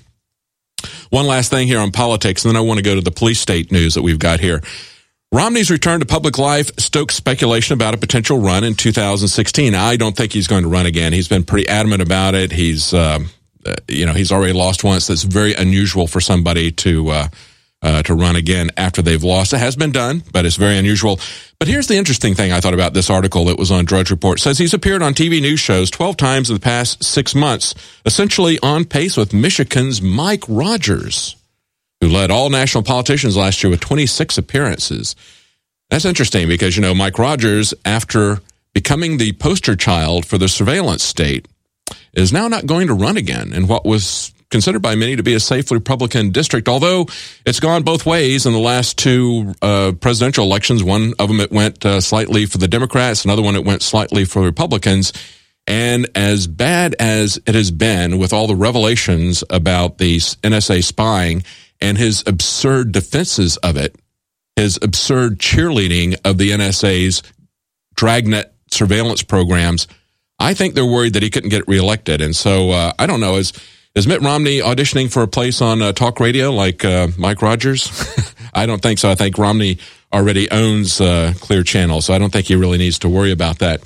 One last thing here on politics, and then I want to go to the police state news that we've got here. Romney's return to public life stoked speculation about a potential run in two thousand sixteen. I don't think he's going to run again. He's been pretty adamant about it. He's, uh, uh, you know, he's already lost once. That's very unusual for somebody to uh, uh, to run again after they've lost. It has been done, but it's very unusual. But here's the interesting thing I thought about this article that was on Drudge Report. It says he's appeared on T V news shows twelve times in the past six months, essentially on pace with Michigan's Mike Rogers, who led all national politicians last year with twenty-six appearances. That's interesting because, you know, Mike Rogers, after becoming the poster child for the surveillance state, is now not going to run again in what was considered by many to be a safe Republican district, although it's gone both ways in the last two uh, presidential elections. One of them, it went uh, slightly for the Democrats. Another one, it went slightly for Republicans. And as bad as it has been with all the revelations about the N S A spying and his absurd defenses of it, his absurd cheerleading of the N S A's dragnet surveillance programs, I think they're worried that he couldn't get reelected. And so uh, I don't know, is is Mitt Romney auditioning for a place on uh, talk radio like uh, Mike Rogers? I don't think so. I think Romney already owns uh, Clear Channel, so I don't think he really needs to worry about that.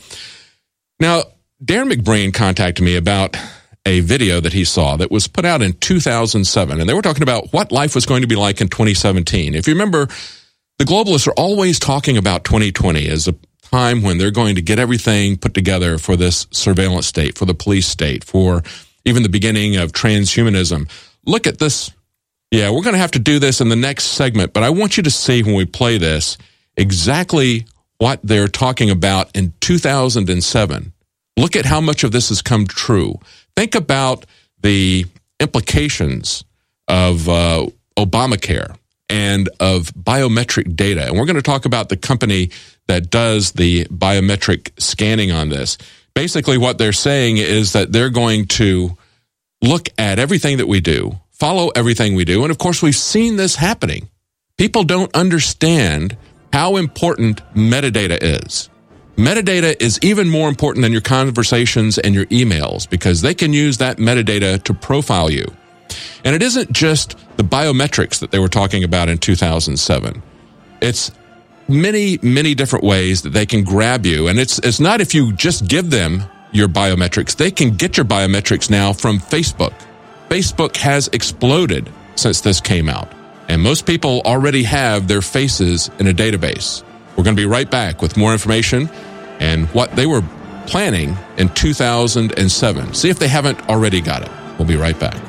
Now, Darren McBreen contacted me about a video that he saw that was put out in two thousand seven, and they were talking about what life was going to be like in twenty seventeen. If you remember, the globalists are always talking about twenty twenty as a time when they're going to get everything put together for this surveillance state, for the police state, for even the beginning of transhumanism. Look at this. Yeah, we're going to have to do this in the next segment, but I want you to see when we play this exactly what they're talking about in two thousand seven. Look at how much of this has come true. Think about the implications of uh, Obamacare and of biometric data. And we're going to talk about the company that does the biometric scanning on this. Basically, what they're saying is that they're going to look at everything that we do, follow everything we do. And of course, we've seen this happening. People don't understand how important metadata is. Metadata is even more important than your conversations and your emails because they can use that metadata to profile you. And it isn't just the biometrics that they were talking about in two thousand seven. It's many, many different ways that they can grab you. And it's it's not if you just give them your biometrics. They can get your biometrics now from Facebook. Facebook has exploded since this came out. And most people already have their faces in a database. We're going to be right back with more information and what they were planning in two thousand seven. See if they haven't already got it. We'll be right back.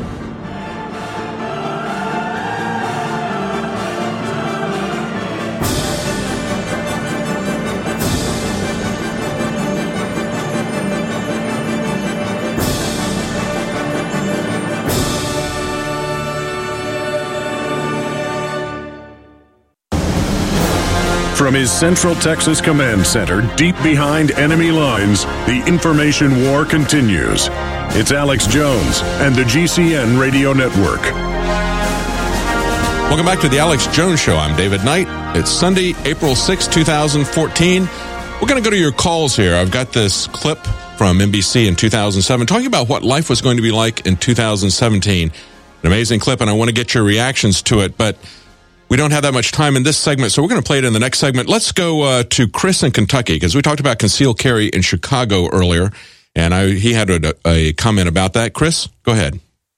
From his Central Texas Command Center, deep behind enemy lines, the information war continues. It's Alex Jones and the G C N Radio Network. Welcome back to the Alex Jones Show. I'm David Knight. It's Sunday, April sixth, twenty fourteen. We're going to go to your calls here. I've got this clip from N B C in two thousand seven talking about what life was going to be like in two thousand seventeen. An amazing clip, and I want to get your reactions to it, but we don't have that much time in this segment, so we're going to play it in the next segment. Let's go uh, to Chris in Kentucky, because we talked about concealed carry in Chicago earlier, and I, he had a, a comment about that. Chris, go ahead.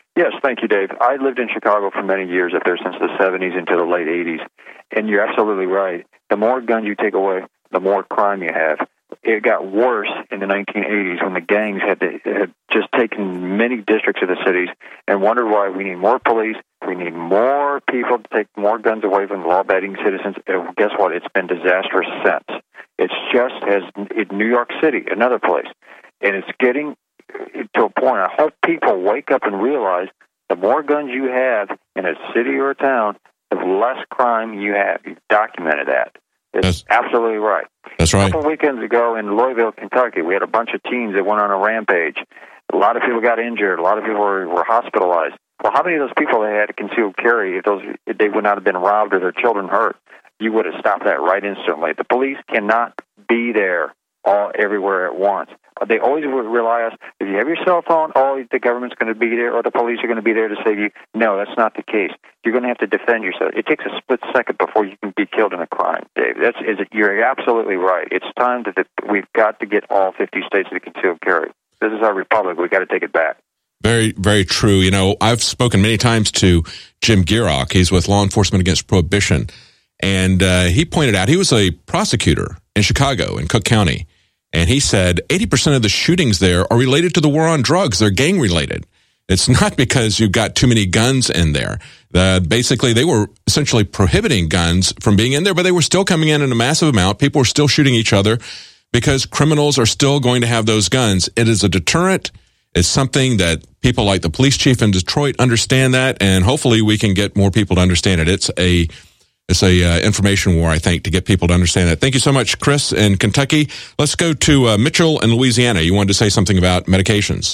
Yes, thank you, Dave. I lived in Chicago for many years up there since the seventies into the late eighties, and you're absolutely right. The more guns you take away, the more crime you have. It got worse in the nineteen eighties when the gangs had, to, had just taken many districts of the cities and wondered why we need more police, we need more people to take more guns away from law-abiding citizens. And guess what? It's been disastrous since. It's just as in New York City, another place. And it's getting to a point. I hope people wake up and realize the more guns you have in a city or a town, the less crime you have. You've documented that. It's that's, absolutely right. That's right. A couple weekends ago in Louisville, Kentucky, we had a bunch of teens that went on a rampage. A lot of people got injured. A lot of people were, were hospitalized. Well, how many of those people that had a concealed carry, if those if they would not have been robbed or their children hurt, you would have stopped that right instantly. The police cannot be there all everywhere at once. They always rely on us. If you have your cell phone, oh, the government's going to be there or the police are going to be there to save you. No, that's not the case. You're going to have to defend yourself. It takes a split second before you can be killed in a crime, Dave. That's is it, you're absolutely right. It's time that the, we've got to get all fifty states to concealed carry. This is our republic. We've got to take it back. Very, very true. You know, I've spoken many times to Jim Gierach. He's with Law Enforcement Against Prohibition. And uh, he pointed out he was a prosecutor in Chicago, in Cook County. And he said eighty percent of the shootings there are related to the war on drugs. They're gang-related. It's not because you've got too many guns in there. Uh, basically, they were essentially prohibiting guns from being in there, but they were still coming in in a massive amount. People were still shooting each other because criminals are still going to have those guns. It is a deterrent. It's something that people like the police chief in Detroit understand that, and hopefully we can get more people to understand it. It's a It's a uh, information war, I think, to get people to understand that. Thank you so much, Chris in Kentucky. Let's go to uh, Mitchell in Louisiana. You wanted to say something about medications.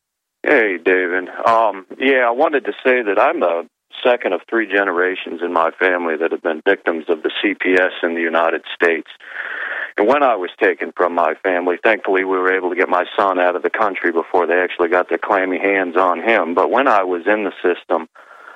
Hey, David. Um, yeah, I wanted to say that I'm the second of three generations in my family that have been victims of the C P S in the United States. And when I was taken from my family, thankfully we were able to get my son out of the country before they actually got their clammy hands on him. But when I was in the system,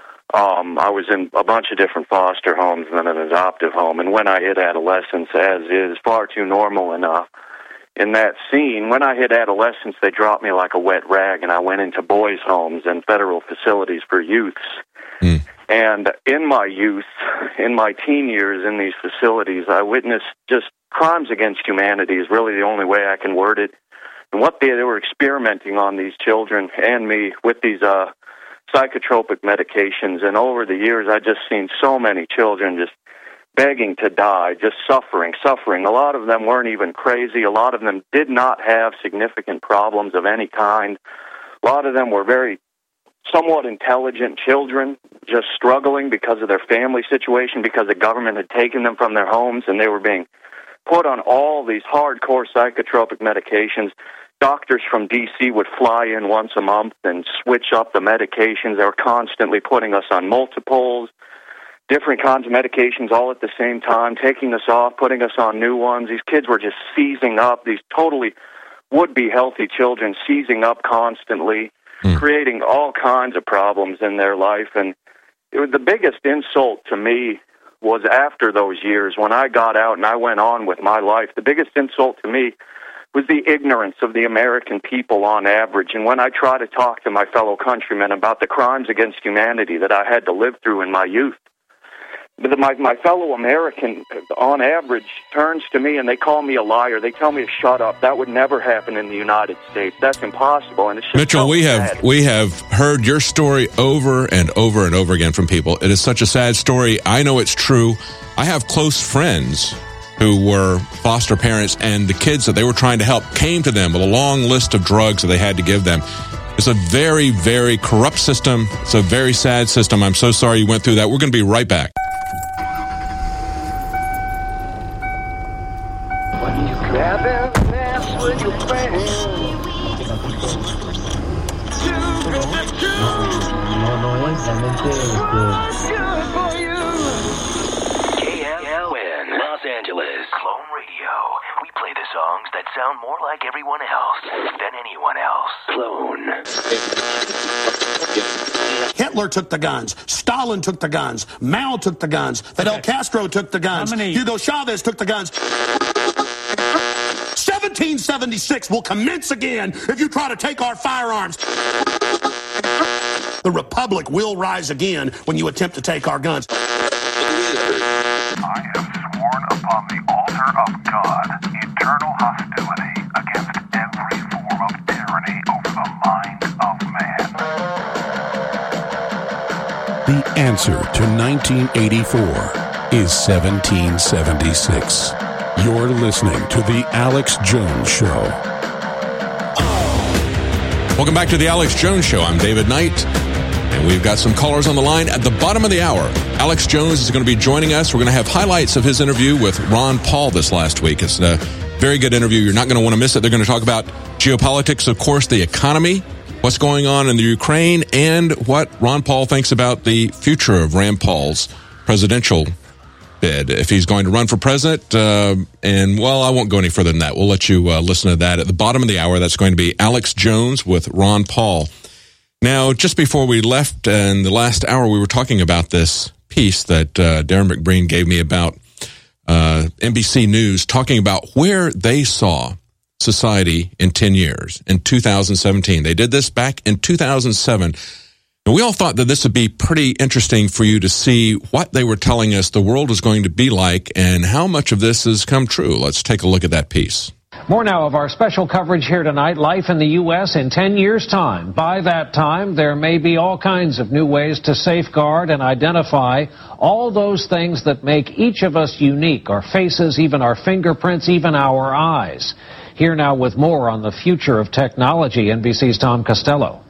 Um, I was in a bunch of different foster homes and then an adoptive home, and when I hit adolescence, as is far too normal enough in that scene, when I hit adolescence, they dropped me like a wet rag, and I went into boys' homes and federal facilities for youths. Mm. And in my youth, in my teen years in these facilities, I witnessed just crimes against humanity is really the only way I can word it. And what they, they were experimenting on these children and me with these, uh, psychotropic medications, and over the years I just seen so many children just begging to die, just suffering, suffering. A lot of them weren't even crazy. A lot of them did not have significant problems of any kind. A lot of them were very somewhat intelligent children, just struggling because of their family situation, because the government had taken them from their homes and they were being put on all these hardcore psychotropic medications. Doctors from D C would fly in once a month and switch up the medications. They were constantly putting us on multiples, different kinds of medications all at the same time, taking us off, putting us on new ones. These kids were just seizing up, these totally would-be healthy children seizing up constantly, mm. creating all kinds of problems in their life. And it was the biggest insult to me was after those years when I got out and I went on with my life. The biggest insult to me was the ignorance of the American people on average. And when I try to talk to my fellow countrymen about the crimes against humanity that I had to live through in my youth, my, my fellow American, on average, turns to me and they call me a liar. They tell me to shut up. That would never happen in the United States. That's impossible. And it's just Mitchell, so we sad. have we have heard your story over and over and over again from people. It is such a sad story. I know it's true. I have close friends who were foster parents, and the kids that they were trying to help came to them with a long list of drugs that they had to give them. It's a very, very corrupt system. It's a very sad system. I'm so sorry you went through that. We're going to be right back. Songs that sound more like everyone else than anyone else. Clone. Hitler took the guns. Stalin took the guns. Mao took the guns. Fidel okay. Castro took the guns. Hugo Chavez took the guns. seventeen seventy-six will commence again if you try to take our firearms. The The republic will rise again when you attempt to take our guns. I have sworn upon the altar of God eternal hostility against every form of tyranny over the mind of man. The answer to nineteen eighty-four is seventeen seventy-six. You're listening to The Alex Jones Show. Welcome back to The Alex Jones Show. I'm David Knight, and we've got some callers on the line at the bottom of the hour. Alex Jones is going to be joining us. We're going to have highlights of his interview with Ron Paul this last week. It's a very good interview. You're not going to want to miss it. They're going to talk about geopolitics, of course, the economy, what's going on in the Ukraine, and what Ron Paul thinks about the future of Rand Paul's presidential bid, if he's going to run for president. Uh, and, well, I won't go any further than that. We'll let you uh, listen to that at the bottom of the hour. That's going to be Alex Jones with Ron Paul. Now, just before we left in the last hour, we were talking about this piece that uh, Darren McBreen gave me about uh, N B C News, talking about where they saw society in ten years, in two thousand seventeen. They did this back in two thousand seven. And we all thought that this would be pretty interesting for you to see what they were telling us the world is going to be like and how much of this has come true. Let's take a look at that piece. More now of our special coverage here tonight, life in the U S in ten years' time. By that time, there may be all kinds of new ways to safeguard and identify all those things that make each of us unique, our faces, even our fingerprints, even our eyes. Here now with more on the future of technology, N B C's Tom Costello.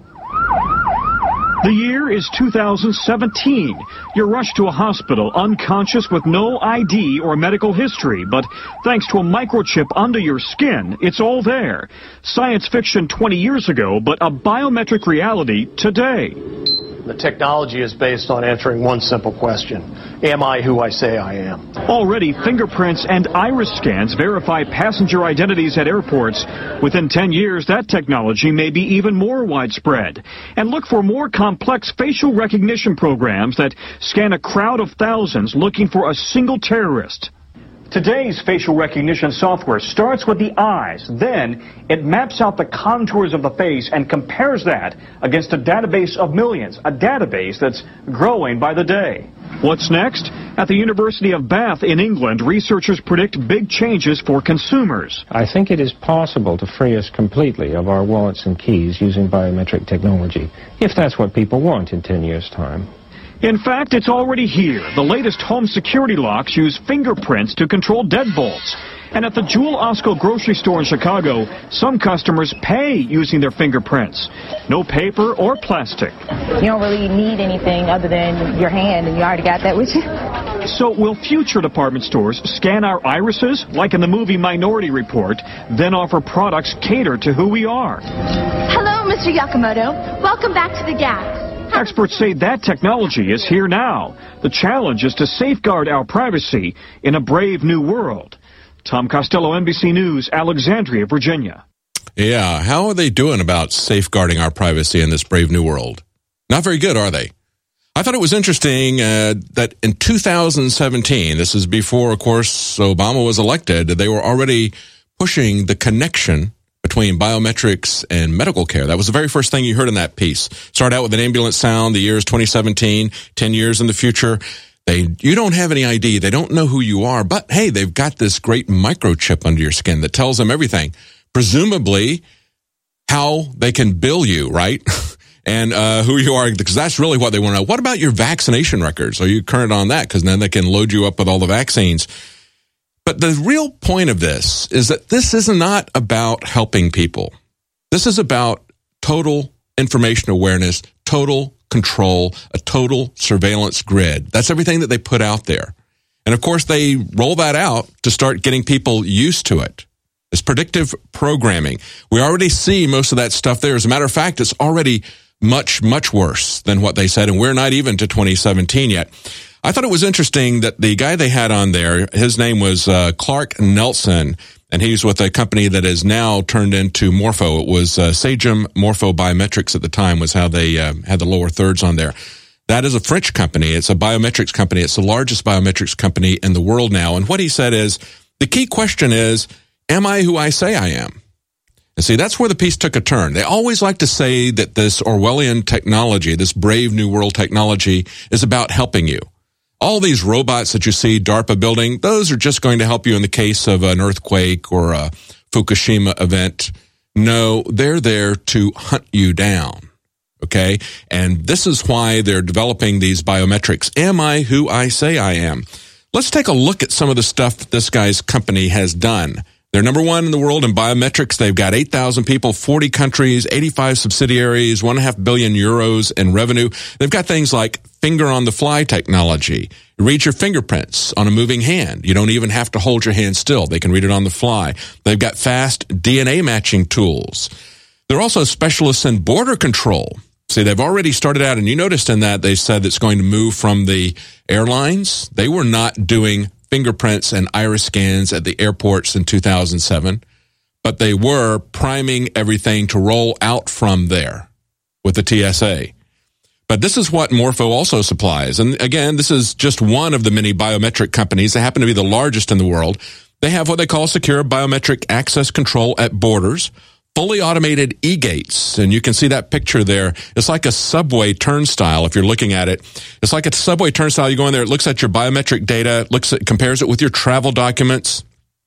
The year is two thousand seventeen. You're rushed to a hospital unconscious with no I D or medical history, but thanks to a microchip under your skin, it's all there. Science fiction twenty years ago, but a biometric reality today. The technology is based on answering one simple question. Am I who I say I am? Already, fingerprints and iris scans verify passenger identities at airports. Within ten years, that technology may be even more widespread. And look for more complex facial recognition programs that scan a crowd of thousands looking for a single terrorist. Today's facial recognition software starts with the eyes. Then it maps out the contours of the face and compares that against a database of millions, a database that's growing by the day. What's next? At the University of Bath in England, researchers predict big changes for consumers. I think it is possible to free us completely of our wallets and keys using biometric technology, if that's what people want in ten years' time. In fact, it's already here. The latest home security locks use fingerprints to control deadbolts. And at the Jewel Osco grocery store in Chicago, some customers pay using their fingerprints. No paper or plastic. You don't really need anything other than your hand, and you already got that with you. So will future department stores scan our irises, like in the movie Minority Report, then offer products catered to who we are? Hello, Mister Yakamoto. Welcome back to the Gap. Experts say that technology is here now. The challenge is to safeguard our privacy in a brave new world. Tom Costello, N B C News, Alexandria, Virginia. Yeah, how are they doing about safeguarding our privacy in this brave new world? Not very good, are they? I thought it was interesting uh, that in two thousand seventeen, this is before, of course, Obama was elected, they were already pushing the connection between biometrics and medical care. That was the very first thing you heard in that piece. Started out with an ambulance sound. The year is twenty seventeen, ten years in the future. They, you don't have any I D. They don't know who you are, but hey, they've got this great microchip under your skin that tells them everything. Presumably how they can bill you, right? and uh, who you are, because that's really what they want to know. What about your vaccination records? Are you current on that? Because then they can load you up with all the vaccines. But the real point of this is that this is not about helping people. This is about total information awareness, total control, a total surveillance grid. That's everything that they put out there. And of course, they roll that out to start getting people used to it. It's predictive programming. We already see most of that stuff there. As a matter of fact, it's already much, much worse than what they said, and we're not even to twenty seventeen yet. I thought it was interesting that the guy they had on there, his name was uh, Clark Nelson, and he's with a company that is now turned into Morpho. It was uh, Sagem Morpho Biometrics at the time was how they uh, had the lower thirds on there. That is a French company. It's a biometrics company. It's the largest biometrics company in the world now. And what he said is, the key question is, am I who I say I am? And see, that's where the piece took a turn. They always like to say that this Orwellian technology, this brave new world technology, is about helping you. All these robots that you see DARPA building, those are just going to help you in the case of an earthquake or a Fukushima event. No, they're there to hunt you down. Okay? And this is why they're developing these biometrics. Am I who I say I am? Let's take a look at some of the stuff that this guy's company has done. They're number one in the world in biometrics. They've got eight thousand people, forty countries, eighty-five subsidiaries, one point five billion euros in revenue. They've got things like finger-on-the-fly technology. It reads your fingerprints on a moving hand. You don't even have to hold your hand still. They can read it on the fly. They've got fast D N A matching tools. They're also specialists in border control. See, they've already started out, and you noticed in that they said it's going to move from the airlines. They were not doing fingerprints and iris scans at the airports in two thousand seven, but they were priming everything to roll out from there with the T S A. But this is what Morpho also supplies. And again, this is just one of the many biometric companies. They happen to be the largest in the world. They have what they call secure biometric access control at borders, fully automated e-gates, and you can see that picture there. It's like a subway turnstile if you're looking at it. It's like a subway turnstile. You go in there, it looks at your biometric data, looks at, compares it with your travel documents,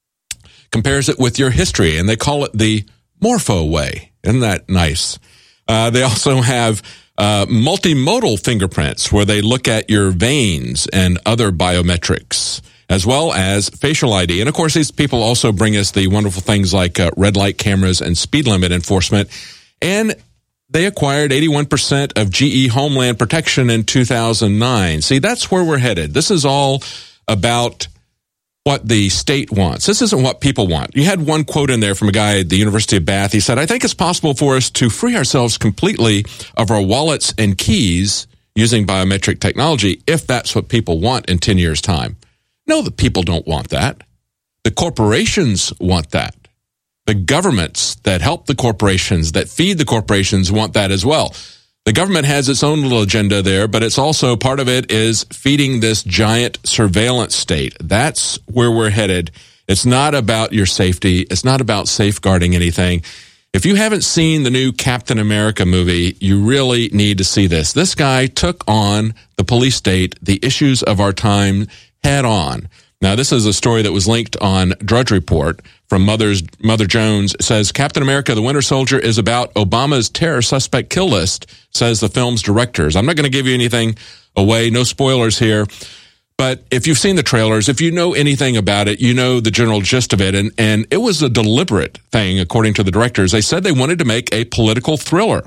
compares it with your history, and they call it the Morpho way. Isn't that nice? Uh, they also have uh, multimodal fingerprints where they look at your veins and other biometrics, as well as facial I D. And, of course, these people also bring us the wonderful things like uh, red light cameras and speed limit enforcement. And they acquired eighty-one percent of G E Homeland Protection in two thousand nine. See, that's where we're headed. This is all about what the state wants. This isn't what people want. You had one quote in there from a guy at the University of Bath. He said, I think it's possible for us to free ourselves completely of our wallets and keys using biometric technology if that's what people want in ten years' time. No, the people don't want that. The corporations want that. The governments that help the corporations, that feed the corporations, want that as well. The government has its own little agenda there, but it's also part of it is feeding this giant surveillance state. That's where we're headed. It's not about your safety. It's not about safeguarding anything. If you haven't seen the new Captain America movie, you really need to see this. This guy took on the police state, the issues of our time, head on. Now, this is a story that was linked on Drudge Report from Mother's, Mother Jones. It says, Captain America, the Winter Soldier is about Obama's terror suspect kill list, says the film's directors. I'm not going to give you anything away, no spoilers here. But if you've seen the trailers, if you know anything about it, you know the general gist of it. And, and it was a deliberate thing, according to the directors. They said they wanted to make a political thriller.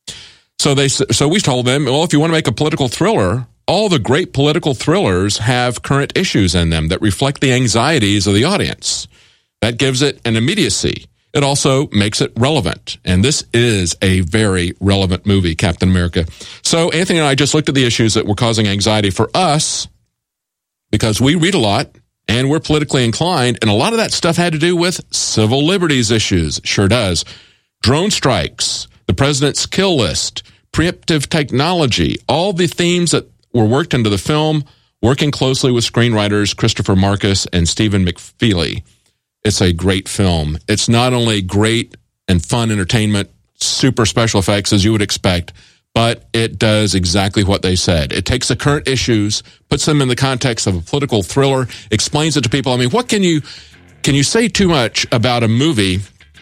So they, so we told them, well, if you want to make a political thriller, all the great political thrillers have current issues in them that reflect the anxieties of the audience. That gives it an immediacy. It also makes it relevant. And this is a very relevant movie, Captain America. So Anthony and I just looked at the issues that were causing anxiety for us because we read a lot and we're politically inclined. And a lot of that stuff had to do with civil liberties issues. Sure does. Drone strikes, the president's kill list, preemptive technology, all the themes that were worked into the film, working closely with screenwriters Christopher Marcus and Stephen McFeely. It's a great film. It's not only great and fun entertainment, super special effects as you would expect, but it does exactly what they said. It takes the current issues, puts them in the context of a political thriller, explains it to people. I mean, what can you can you say too much about a movie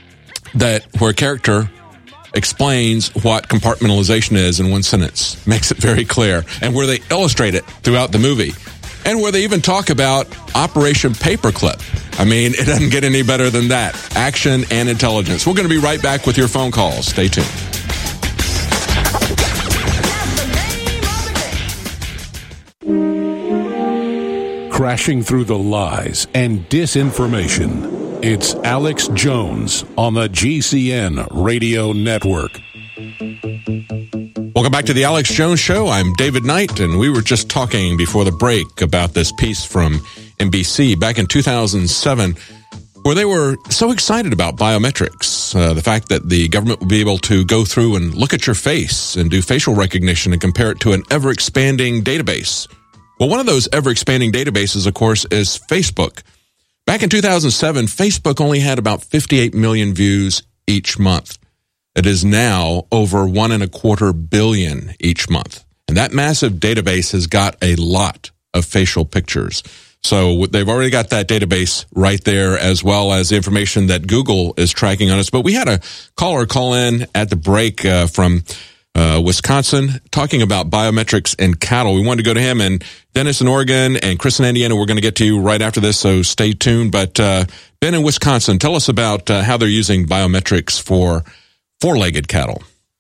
that where a character explains what compartmentalization is in one sentence, makes it very clear, and where they illustrate it throughout the movie, and where they even talk about Operation Paperclip. I mean, it doesn't get any better than that. Action and intelligence. We're going to be right back with your phone calls. Stay tuned. Crashing through the lies and disinformation. It's Alex Jones on the G C N Radio Network. Welcome back to the Alex Jones Show. I'm David Knight, and we were just talking before the break about this piece from N B C back in two thousand seven, where they were so excited about biometrics, uh, the fact that the government would be able to go through and look at your face and do facial recognition and compare it to an ever-expanding database. Well, one of those ever-expanding databases, of course, is Facebook. Back in two thousand seven, Facebook only had about fifty-eight million views each month. It is now over one and a quarter billion each month. And that massive database has got a lot of facial pictures. So they've already got that database right there, as well as the information that Google is tracking on us. But we had a caller call in at the break uh, from uh, Wisconsin talking about biometrics in cattle. We wanted to go to him, and Dennis in Oregon and Chris in Indiana, we're going to get to you right after this, so stay tuned. But uh, Ben in Wisconsin, tell us about uh, how they're using biometrics for four-legged cattle.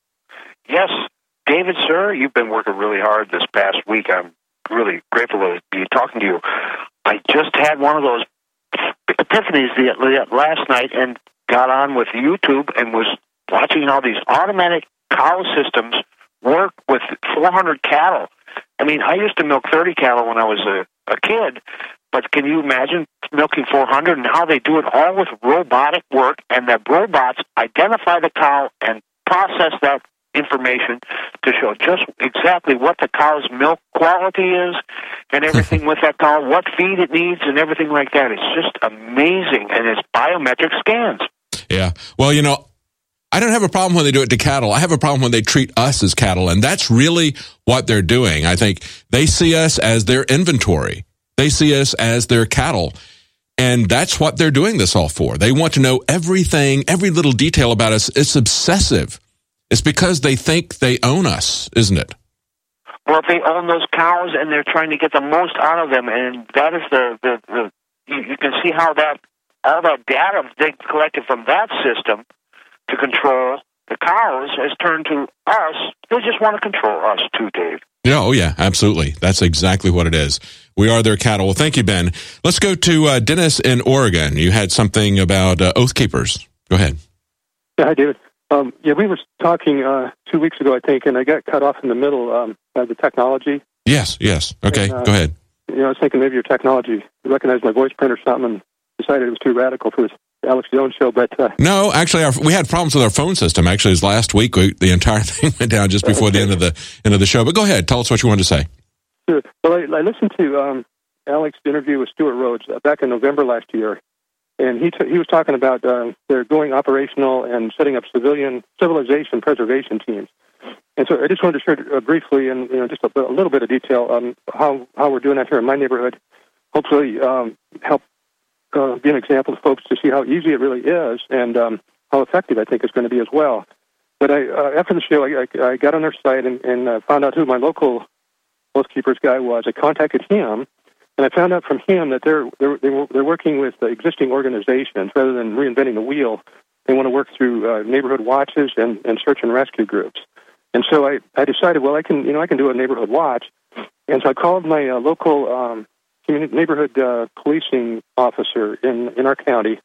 Yes, David, sir, you've been working really hard this past week. I'm really grateful to be talking to you. I just had one of those epiphanies the, the last night and got on with YouTube and was watching how these automatic cow systems work with four hundred cattle. I mean, I used to milk thirty cattle when I was a, a kid, but can you imagine milking four hundred and how they do it all with robotic work, and the robots identify the cow and process that information to show just exactly what the cow's milk quality is and everything with that cow, what feed it needs and everything like that. It's just amazing, and it's biometric scans. Yeah. Well, you know, I don't have a problem when they do it to cattle. I have a problem when they treat us as cattle, and that's really what they're doing. I think they see us as their inventory. They see us as their cattle, and that's what they're doing this all for. They want to know everything, every little detail about us. It's obsessive. It's because they think they own us, isn't it? Well, they own those cows, and they're trying to get the most out of them, and that is the, the, the you, you can see how that, all that data they collected from that system to control the cows has turned to us. They just want to control us too, Dave. Yeah, oh yeah, absolutely. That's exactly what it is. We are their cattle. Well, thank you, Ben. Let's go to uh, Dennis in Oregon. You had something about uh, Oath Keepers. Go ahead. Yeah, hi, David. Um, yeah, we were talking uh, two weeks ago, I think, and I got cut off in the middle um, by the technology. Yes, yes. Okay, and, uh, go ahead. You know, I was thinking maybe your technology recognized my voice print or something and decided it was too radical for this Alex Jones show, but... Uh, no, actually, our, we had problems with our phone system. Actually, it was last week. We, the entire thing went down just before okay. the end of the end of the show. But go ahead. Tell us what you wanted to say. Sure. Well, I, I listened to um, Alex's interview with Stuart Rhodes uh, back in November last year, and he t- he was talking about uh, they're going operational and setting up civilian civilization preservation teams. And so I just wanted to share uh, briefly and you know just a, a little bit of detail on how, how we're doing that here in my neighborhood. Hopefully um, help uh, be an example to folks to see how easy it really is and um, how effective I think it's going to be as well. But I uh, after the show, I, I, I got on their site and, and uh, found out who my local Oath Keepers guy was. I contacted him. And I found out from him that they're they're they're working with the existing organizations rather than reinventing the wheel. They want to work through uh, neighborhood watches and, and search and rescue groups. And so I, I decided, well, I can you know I can do a neighborhood watch. And so I called my uh, local um, community, neighborhood uh, policing officer in in our county,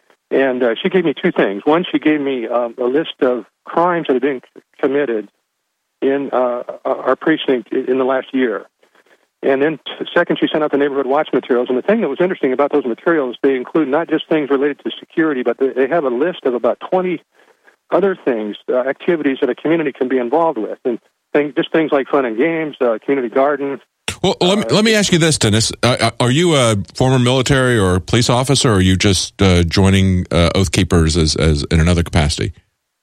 and uh, she gave me two things. One, she gave me um, a list of crimes that have been committed in uh, our precinct in the last year. And then, second, she sent out the neighborhood watch materials. And the thing that was interesting about those materials, they include not just things related to security, but they have a list of about twenty other things, uh, activities that a community can be involved with. And things, just things like fun and games, uh, community garden. Well, let me, uh, let me ask you this, Dennis. Uh, are you a former military or police officer, or are you just uh, joining uh, Oath Keepers as, as in another capacity?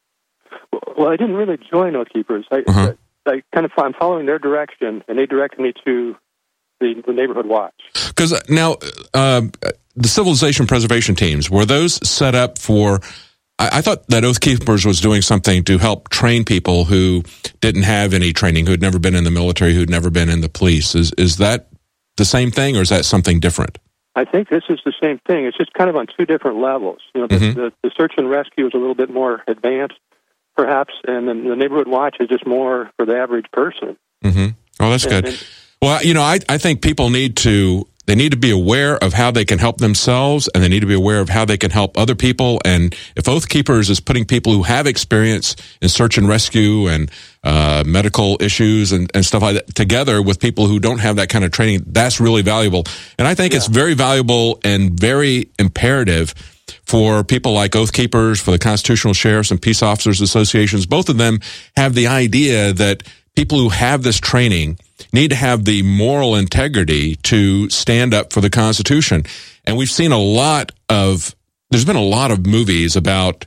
Well, I didn't really join Oath Keepers. I, uh-huh. I, I kind of, I'm following their direction, and they directed me to The, the neighborhood watch. Because now, uh, the civilization preservation teams, were those set up for, I, I thought that Oath Keepers was doing something to help train people who didn't have any training, who had never been in the military, who had never been in the police. Is is that the same thing, or is that something different? I think this is the same thing. It's just kind of on two different levels. You know, the, mm-hmm. the, the search and rescue is a little bit more advanced, perhaps, and then the neighborhood watch is just more for the average person. Mm-hmm. Oh, that's and, good. And, Well, you know, I, I think people need to, they need to be aware of how they can help themselves, and they need to be aware of how they can help other people. And if Oath Keepers is putting people who have experience in search and rescue and uh, medical issues and, and stuff like that together with people who don't have that kind of training, that's really valuable. And I think yeah. it's very valuable and very imperative for people like Oath Keepers, for the Constitutional Sheriffs and Peace Officers Associations. Both of them have the idea that people who have this training need to have the moral integrity to stand up for the Constitution. And we've seen a lot of, there's been a lot of movies about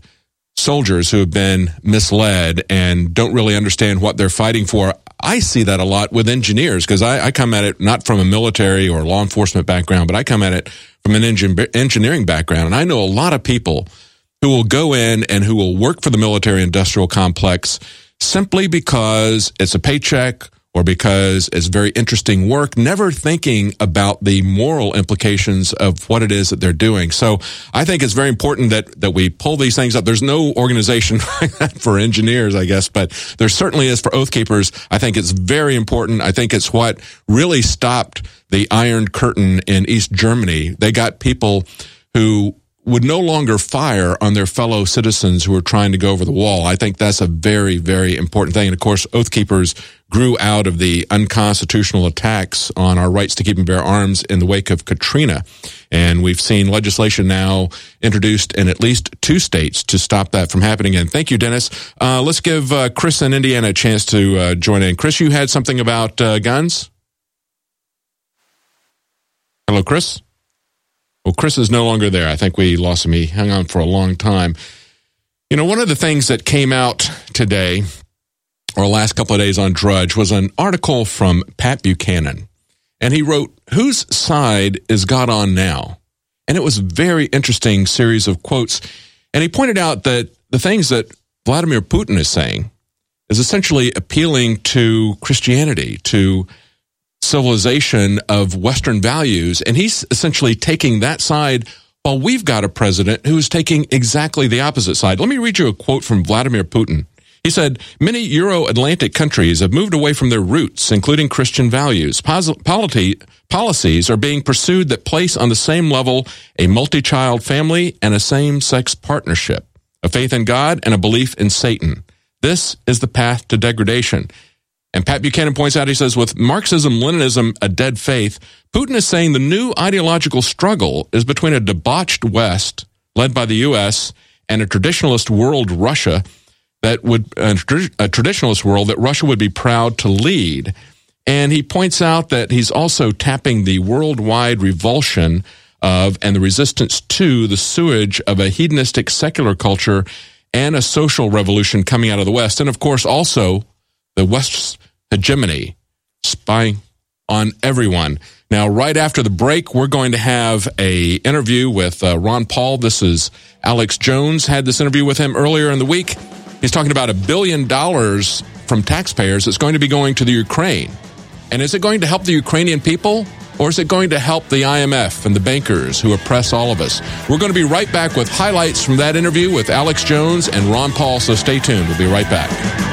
soldiers who have been misled and don't really understand what they're fighting for. I see that a lot with engineers because I, I come at it not from a military or law enforcement background, but I come at it from an engin- engineering background. And I know a lot of people who will go in and who will work for the military industrial complex simply because it's a paycheck or because it's very interesting work, never thinking about the moral implications of what it is that they're doing. So I think it's very important that, that we pull these things up. There's no organization like that for engineers, I guess, but there certainly is for Oath Keepers. I think it's very important. I think it's what really stopped the Iron Curtain in East Germany. They got people who would no longer fire on their fellow citizens who were trying to go over the wall. I think that's a very, very important thing. And of course, Oath Keepers grew out of the unconstitutional attacks on our rights to keep and bear arms in the wake of Katrina. And we've seen legislation now introduced in at least two states to stop that from happening. And thank you, Dennis. Uh, let's give uh, Chris in Indiana a chance to uh, join in. Chris, you had something about uh, guns? Hello, Chris? Well, Chris is no longer there. I think we lost him. He hung on for a long time. You know, one of the things that came out today, or last couple of days on Drudge, was an article from Pat Buchanan. And he wrote, "Whose side is God on now?" And it was a very interesting series of quotes. And he pointed out that the things that Vladimir Putin is saying is essentially appealing to Christianity, to civilization of Western values, and he's essentially taking that side while we've got a president who's taking exactly the opposite side. Let me read you a quote from Vladimir Putin. He said, "Many Euro-Atlantic countries have moved away from their roots, including Christian values. Pos- polity, policies are being pursued that place on the same level a multi-child family and a same-sex partnership, a faith in God and a belief in Satan. This is the path to degradation." And Pat Buchanan points out, he says, with Marxism-Leninism a dead faith, Putin is saying the new ideological struggle is between a debauched West, led by the U S, and a traditionalist world, Russia, that would a, a traditionalist world that Russia would be proud to lead. And he points out that he's also tapping the worldwide revulsion of and the resistance to the sewage of a hedonistic secular culture and a social revolution coming out of the West. And, of course, also the West's hegemony, spying on everyone. Now, right after the break, we're going to have a interview with uh, Ron Paul. This is Alex Jones. Had this interview with him earlier in the week. He's talking about a billion dollars from taxpayers that's going to be going to the Ukraine. And is it going to help the Ukrainian people, or is it going to help the I M F and the bankers who oppress all of us? We're going to be right back with highlights from that interview with Alex Jones and Ron Paul, so stay tuned. We'll be right back.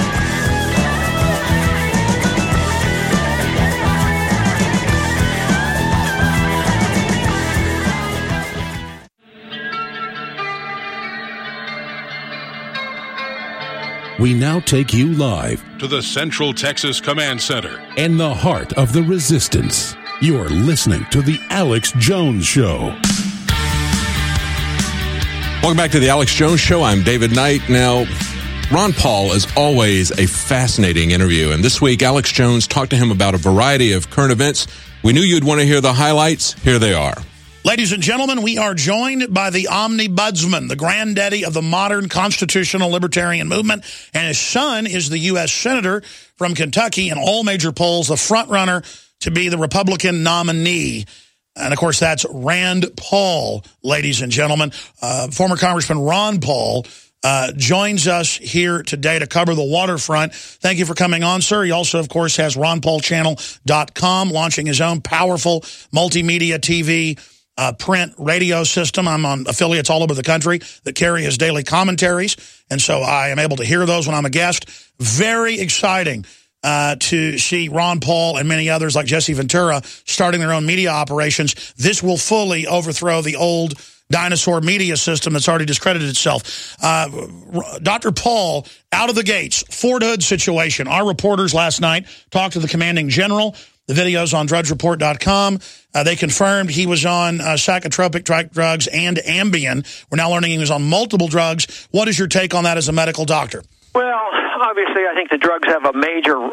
We now take you live to the Central Texas Command Center in the heart of the resistance. You're listening to The Alex Jones Show. Welcome back to The Alex Jones Show. I'm David Knight. Now, Ron Paul is always a fascinating interview, and this week Alex Jones talked to him about a variety of current events. We knew you'd want to hear the highlights. Here they are. Ladies and gentlemen, we are joined by the omnibudsman, the granddaddy of the modern constitutional libertarian movement, and his son is the U S Senator from Kentucky in all major polls, the front runner to be the Republican nominee. And, of course, that's Rand Paul, ladies and gentlemen. Uh, former Congressman Ron Paul uh, joins us here today to cover the waterfront. Thank you for coming on, sir. He also, of course, has ron paul channel dot com, launching his own powerful multimedia T V Uh, print radio system. I'm on affiliates all over the country that carry his daily commentaries, and so I am able to hear those when I'm a guest. Very exciting uh, to see Ron Paul and many others like Jesse Ventura starting their own media operations. This will fully overthrow the old dinosaur media system that's already discredited itself. Uh, Doctor Paul, out of the gates, Fort Hood situation. Our reporters last night talked to the commanding general. The video's on drudge report dot com. Uh, they confirmed he was on uh, psychotropic drugs and Ambien. We're now learning he was on multiple drugs. What is your take on that as a medical doctor? Well, obviously, I think the drugs have a major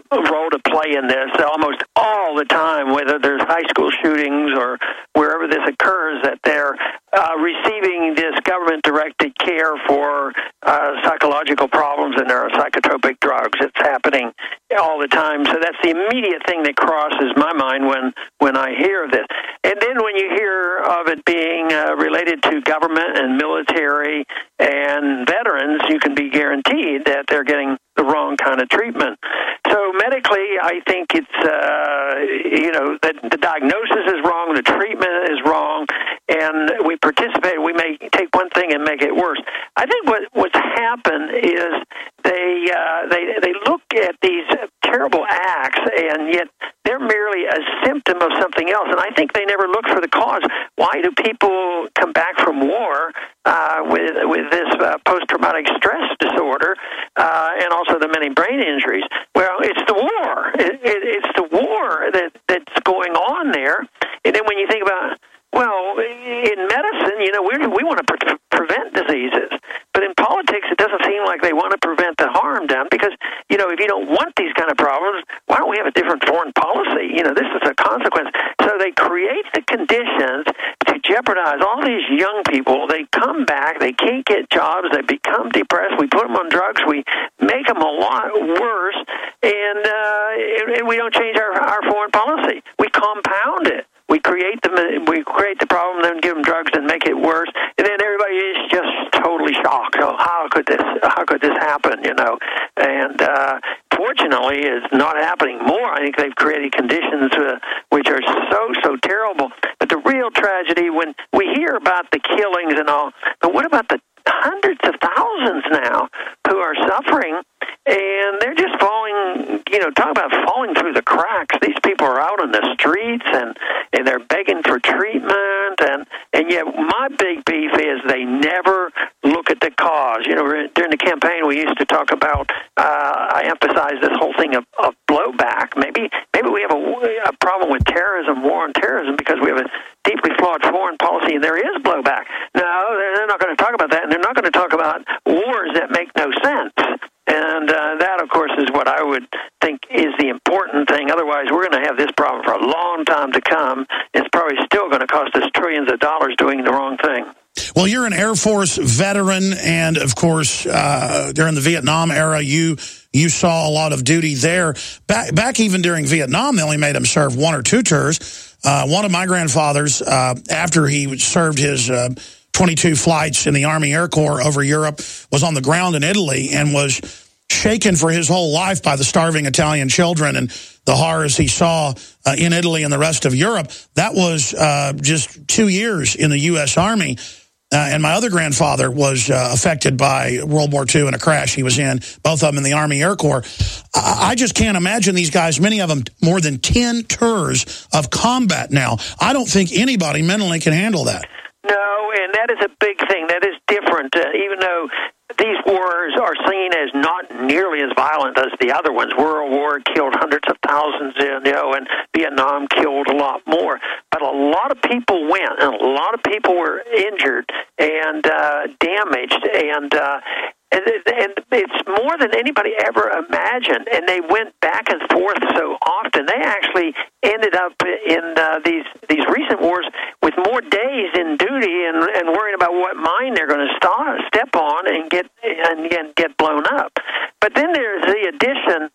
role to play in this almost all the time, whether there's high school shootings or wherever this occurs, that they're uh, receiving this government-directed care for uh, psychological problems and neuropsychotropic drugs. It's happening all the time. So that's the immediate thing that crosses my mind when, when I hear this. And then when you hear of it being uh, related to government and military and veterans, you can be guaranteed that they're getting the wrong kind of treatment. So medically, I think it's, uh, you know, that the diagnosis is wrong, the treatment is wrong, and we participate. We may take one thing and make it worse. I think what what's happened is they uh, they they look at these terrible acts, and yet they're merely a symptom of something else. And I think they never look for the cause. Why do people come back from war uh, with with this uh, post-traumatic stress disorder uh, and also the many brain injuries? Well, it's the war. It, it, it's the war that that's going on there. And then when you think about, well, in medicine, you know, we we want to pre- prevent diseases, but in politics, it doesn't seem like they want to prevent the harm done. Because, you know, if you don't want these kind of problems, why don't we have a different foreign policy? You know, this is a consequence. So they create the conditions to jeopardize all these young people. They come back, they can't get jobs, they become depressed. We put them on drugs, we make them a lot worse, and uh, and we don't change our, our foreign policy. We compound it. We create the we create the problem, then give them drugs and make it worse, and then everybody is just totally shocked. So how could this how could this happen? You know, and uh, fortunately, it's not happening more. I think they've created conditions uh, which are so so terrible. But the real tragedy, when we hear about the killings and all, but what about the hundreds of thousands now who are suffering, and they're just falling, you know, talk about falling through the cracks. These people are out on the streets, and, and they're begging for treatment, and, and yet my big beef is they never look at the cause. You know, during the campaign, we used to talk about, uh, I emphasize this whole thing of, of blowback. Maybe maybe we have a, a problem with terrorism, war on terrorism, because we have a deeply flawed foreign policy, and there is blowback. No, they're not going to talk about that, and they're not going to talk about wars that make no sense. And uh, that, of course, is what I would think is the important thing. Otherwise, we're going to have this problem for a long time to come. It's probably still going to cost us trillions of dollars doing the wrong thing. Well, you're an Air Force veteran, and, of course, uh, during the Vietnam era, you you saw a lot of duty there. Back, back even during Vietnam, they only made him serve one or two tours. Uh, one of my grandfathers, uh, after he served his uh, twenty-two flights in the Army Air Corps over Europe, was on the ground in Italy and was shaken for his whole life by the starving Italian children and the horrors he saw uh, in Italy and the rest of Europe. That was uh, just two years in the U S Army. Uh, and my other grandfather was uh, affected by World War Two in a crash he was in, both of them in the Army Air Corps. I, I just can't imagine these guys, many of them more than ten tours of combat now. I don't think anybody mentally can handle that. No, and that is a big thing. That is different, uh, even though these wars are seen as not nearly as violent as the other ones. World War killed hundreds of thousands, you know, and Vietnam killed a lot more. But a lot of people went, and a lot of people were injured and uh, damaged, and uh, and, and it's more than anybody ever imagined. And they went back and forth so often. They actually ended up in uh, these these recent wars with more days in duty and, and worrying about what mine they're going to st- step on and get and, and get blown up. But then there's the addition.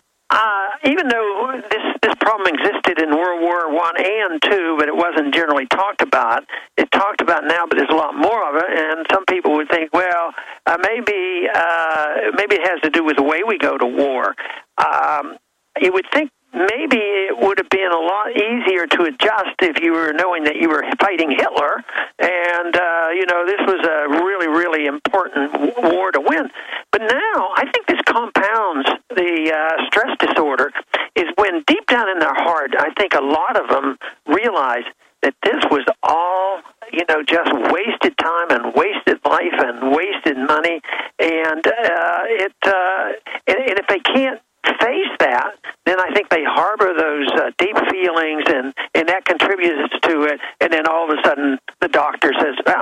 Uh, even though this this problem existed in World War One and Two, but it wasn't generally talked about. It's talked about now, but there's a lot more of it. And some people would think, well, uh, maybe uh, maybe it has to do with the way we go to war. Um, you would think maybe it would have been a lot easier to adjust if you were knowing that you were fighting Hitler, and uh, you know this was a really, really important war to win. But now I think this compounds the uh, stress disorder. Is when deep down in their heart, I think a lot of them realize that this was all, you know, just wasted time and wasted life and wasted money, and uh, it uh, and, and if they can't face that, then I think they harbor those uh, deep feelings, and, and that contributes to it. And then all of a sudden, the doctor says, "Well, give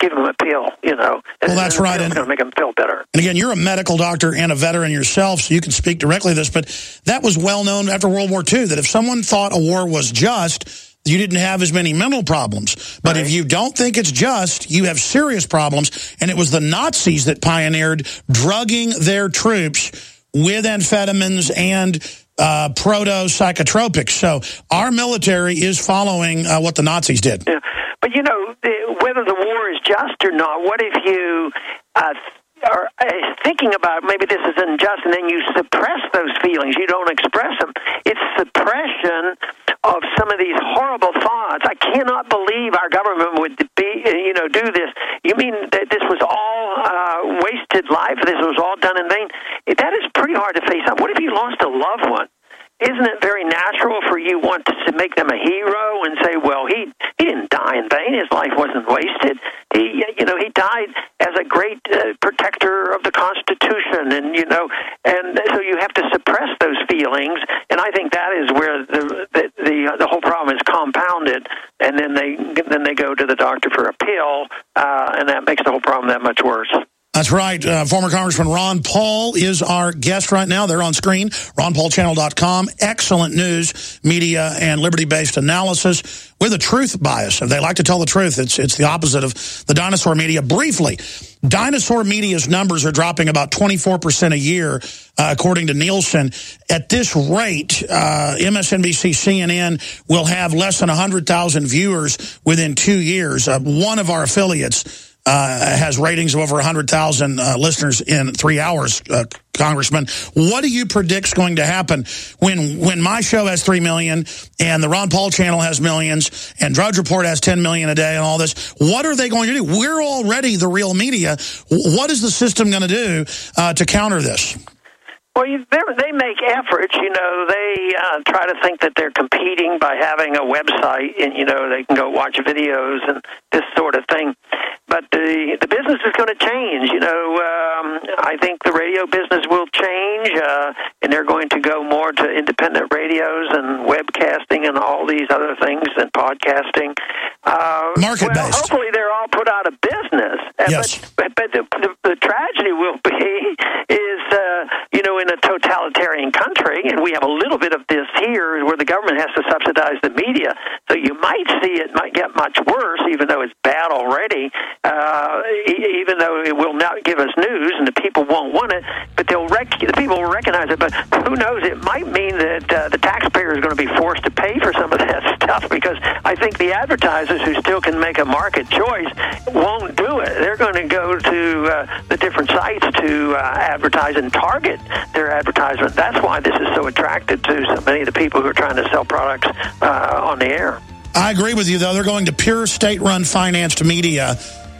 give them a pill, you know. Well, that's right. It's going to make them feel better. And again, you're a medical doctor and a veteran yourself, so you can speak directly to this, but that was well known after World War Two, that if someone thought a war was just, you didn't have as many mental problems. But right. if you don't think it's just, you have serious problems. And it was the Nazis that pioneered drugging their troops with amphetamines and uh, proto-psychotropics. So our military is following uh, what the Nazis did. Yeah. But, you know, whether the war is just or not, what if you uh, are thinking about maybe this is unjust and then you suppress those feelings, you don't express them? It's suppression of some of these horrible thoughts. I cannot believe our government would be, you know, do this. You mean that this was all uh, wasted life? This was all done in vain? That is pretty hard to face up. What if you lost a loved one? Isn't it very natural for you want to make them a hero and say, well, he he didn't die in vain. His life wasn't wasted. He, you know, he died as a great uh, protector of the Constitution, and you know, and so you have to suppress those feelings. And I think that is where the the the, the whole problem is compounded. And then they then they go to the doctor for a pill, uh, and that makes the whole problem that much worse. That's right. Uh, former Congressman Ron Paul is our guest right now. They're on screen, ron paul channel dot com. Excellent news, media, and liberty-based analysis with a truth bias. If they like to tell the truth, it's it's the opposite of the dinosaur media. Briefly, dinosaur media's numbers are dropping about twenty-four percent a year, uh, according to Nielsen. At this rate, uh, M S N B C, C N N will have less than one hundred thousand viewers within two years. Uh, one of our affiliates Uh, has ratings of over one hundred thousand uh, listeners in three hours, uh, Congressman. What do you predict is going to happen when when my show has three million and the Ron Paul channel has millions and Drudge Report has ten million a day and all this? What are they going to do? We're already the real media. What is the system going to do uh, to counter this? Well, you, they make efforts, you know, they uh, try to think that they're competing by having a website, and, you know, they can go watch videos and this sort of thing. But the the business is going to change, you know. Um, I think the radio business will change, uh, and they're going to go more to independent radios and webcasting and all these other things and podcasting. Uh, Market-based. Well, hopefully they're all put out of business. Yes. But, but the, the, the tragedy will be is, uh, you know, in a totalitarian country, and we have a little bit of this here where the government has to subsidize the media, so you might see it might get much worse, even though it's bad already, uh, e- even though it will not give us news, and the people won't want it, but they'll rec- the people will recognize it. But who knows, it might mean that uh, the taxpayer is going to be forced to pay for some of that stuff, because I think the advertisers who still can make a market choice won't do it. They're going to go to uh, the different sites to uh, advertise and target their advertisement. That's why this is so attractive to so many of the people who are trying to sell products uh, on the air. I agree with you, though. They're going to pure state-run financed media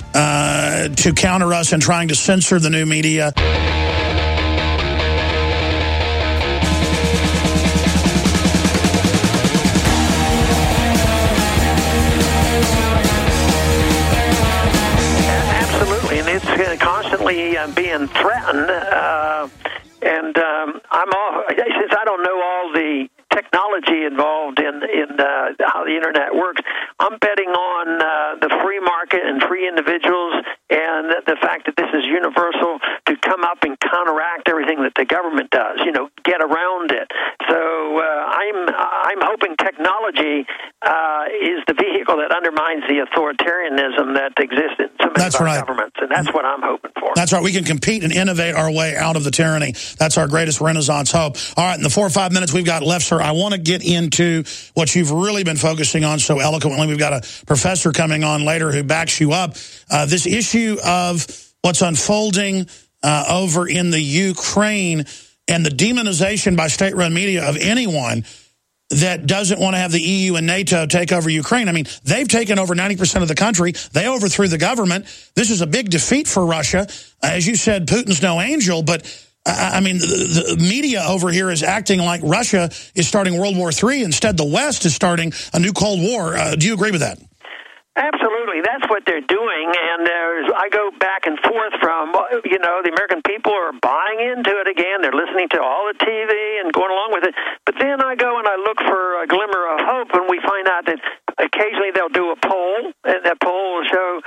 uh, to counter us and trying to censor the new media. Absolutely, and it's constantly uh, being threatened. Uh, and um, I'm all, since I don't know all the technology involved in in uh, how the internet works, I'm betting on uh, the free market and free individuals, and the fact that this is universal to come up and counteract everything that the government does. You know, get around it. So uh, I'm I'm hoping technology uh, is the vehicle that undermines the authoritarianism that exists in so many That's of our right. governments, and that's what I'm hoping for. That's right. We can compete and innovate our way out of the tyranny. That's our greatest Renaissance hope. All right, in the four or five minutes we've got left, sir, I want to get into what you've really been focusing on so eloquently. We've got a professor coming on later who backs you up. Uh, this issue of what's unfolding uh, over in the Ukraine and the demonization by state-run media of anyone that doesn't want to have the E U and NATO take over Ukraine. I mean, they've taken over ninety percent of the country. They overthrew the government. This is a big defeat for Russia. Uh, as you said, Putin's no angel, but I mean, the, the media over here is acting like Russia is starting World War Three. Instead, the West is starting a new Cold War. Uh, do you agree with that? Absolutely. That's what they're doing. And there's, I go back and forth from, you know, the American people are buying into it again. They're listening to all the T V and going along with it. But then I go and I look for a glimmer of hope, and we find out that occasionally they'll do a poll, and that poll will show the American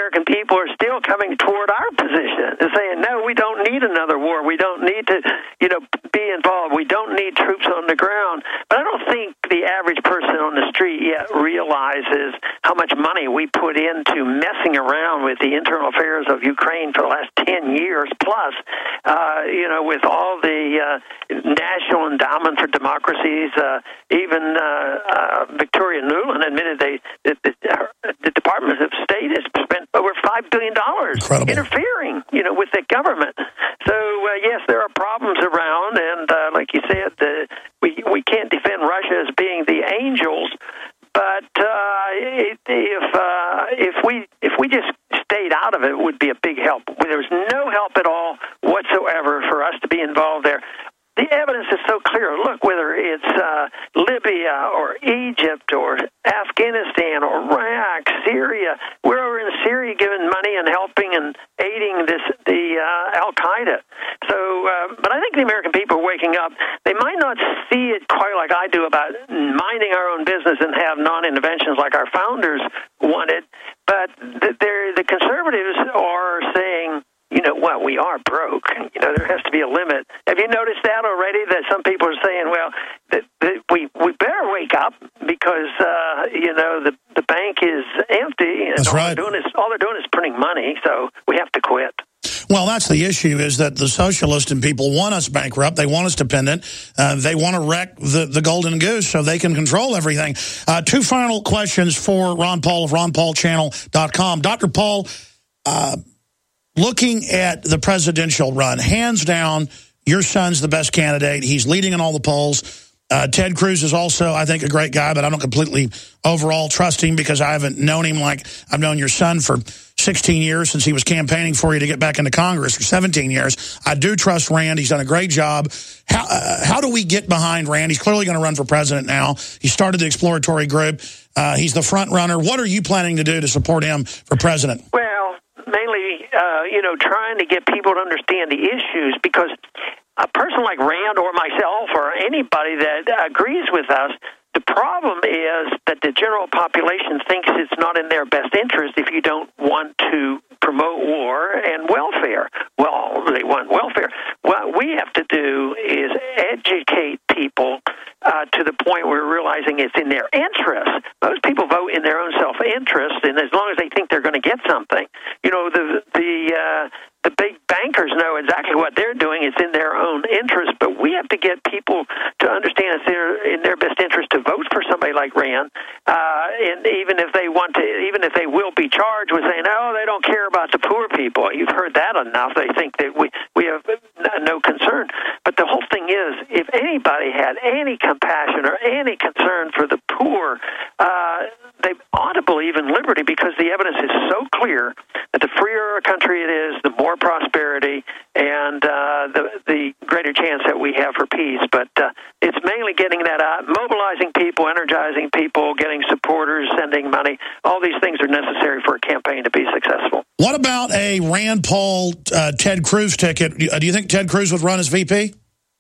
American people are still coming toward our position and saying, no, we don't need another war. We don't need to, you know, be involved. We don't need troops on the ground. But I don't think the average person on the street yet realizes how much money we put into messing around with the internal affairs of Ukraine for the last ten years plus, uh, you know, with all the uh, National Endowment for Democracies. Uh, even uh, uh, Victoria Nuland admitted they that the, the Department of State has spent over five billion dollars interfering, you know, with the government. So, uh, yes, there are problems around, and uh, like you said, the, we, we can't defend Russia as being the angels, but uh, it, if uh, if we if we just stayed out of it, it would be a big help. There's no help at all whatsoever for us to be involved there. The evidence is so clear. Look, whether it's uh, Libya or Egypt or Afghanistan or Iraq, Syria, we're over in Syria giving money and helping and aiding this the uh, Al Qaeda. So, uh, but I think the American people are waking up. They might not see it quite like I do about minding our own business and have non-interventions like our founders wanted. But the, the conservatives are saying, you know, well, we are broke. You know, there has to be a limit. Have you noticed that already? That some people are saying, well, that, that we we better wake up because uh, you know the the bank is empty, and That's all right. they're doing is all they're doing is printing money. So we have to quit. Well, that's the issue, is that the socialists and people want us bankrupt. They want us dependent. Uh, they want to wreck the, the golden goose so they can control everything. Uh, two final questions for Ron Paul of ron paul channel dot com. Doctor Paul, uh, looking at the presidential run, hands down, your son's the best candidate. He's leading in all the polls. Uh, Ted Cruz is also, I think, a great guy, but I don't completely overall trust him because I haven't known him like I've known your son for sixteen years since he was campaigning for you to get back into Congress for seventeen years. I do trust Rand. He's done a great job. How, uh, how do we get behind Rand? He's clearly going to run for president now. He started the exploratory group. Uh, he's the front runner. What are you planning to do to support him for president? Well, mainly, uh, you know, trying to get people to understand the issues, because a person like Rand or myself or anybody that agrees with us, the problem is that the general population thinks it's not in their best interest if you don't want to promote war and welfare. Well, they want welfare. What we have to do is educate people uh, to the point where we're realizing it's in their interest. Most people vote in their own self-interest, and as long as they think they're going to get something. You know, the the uh, the big bankers know exactly what they're doing. It's in their own interest, but we have to get people to understand it's their, in their best interest to vote for somebody like Rand, uh, and even if they want to, even if they will be charged with saying, oh, they don't care about the poor people. You've heard that enough. They think that we, we have no concern. But the whole thing is, if anybody had any compassion or any concern for the poor, uh, they ought to believe in liberty, because the evidence is so clear that the freer a country it is, the more prosperity and uh, the, the greater chance that we have for peace. But uh, it's mainly getting that out, mobilizing people, energizing people, getting supporters, sending money. All these things are necessary for a campaign to be successful. What about a Rand Paul, uh, Ted Cruz ticket? Do you think Ted Cruz would run as V P?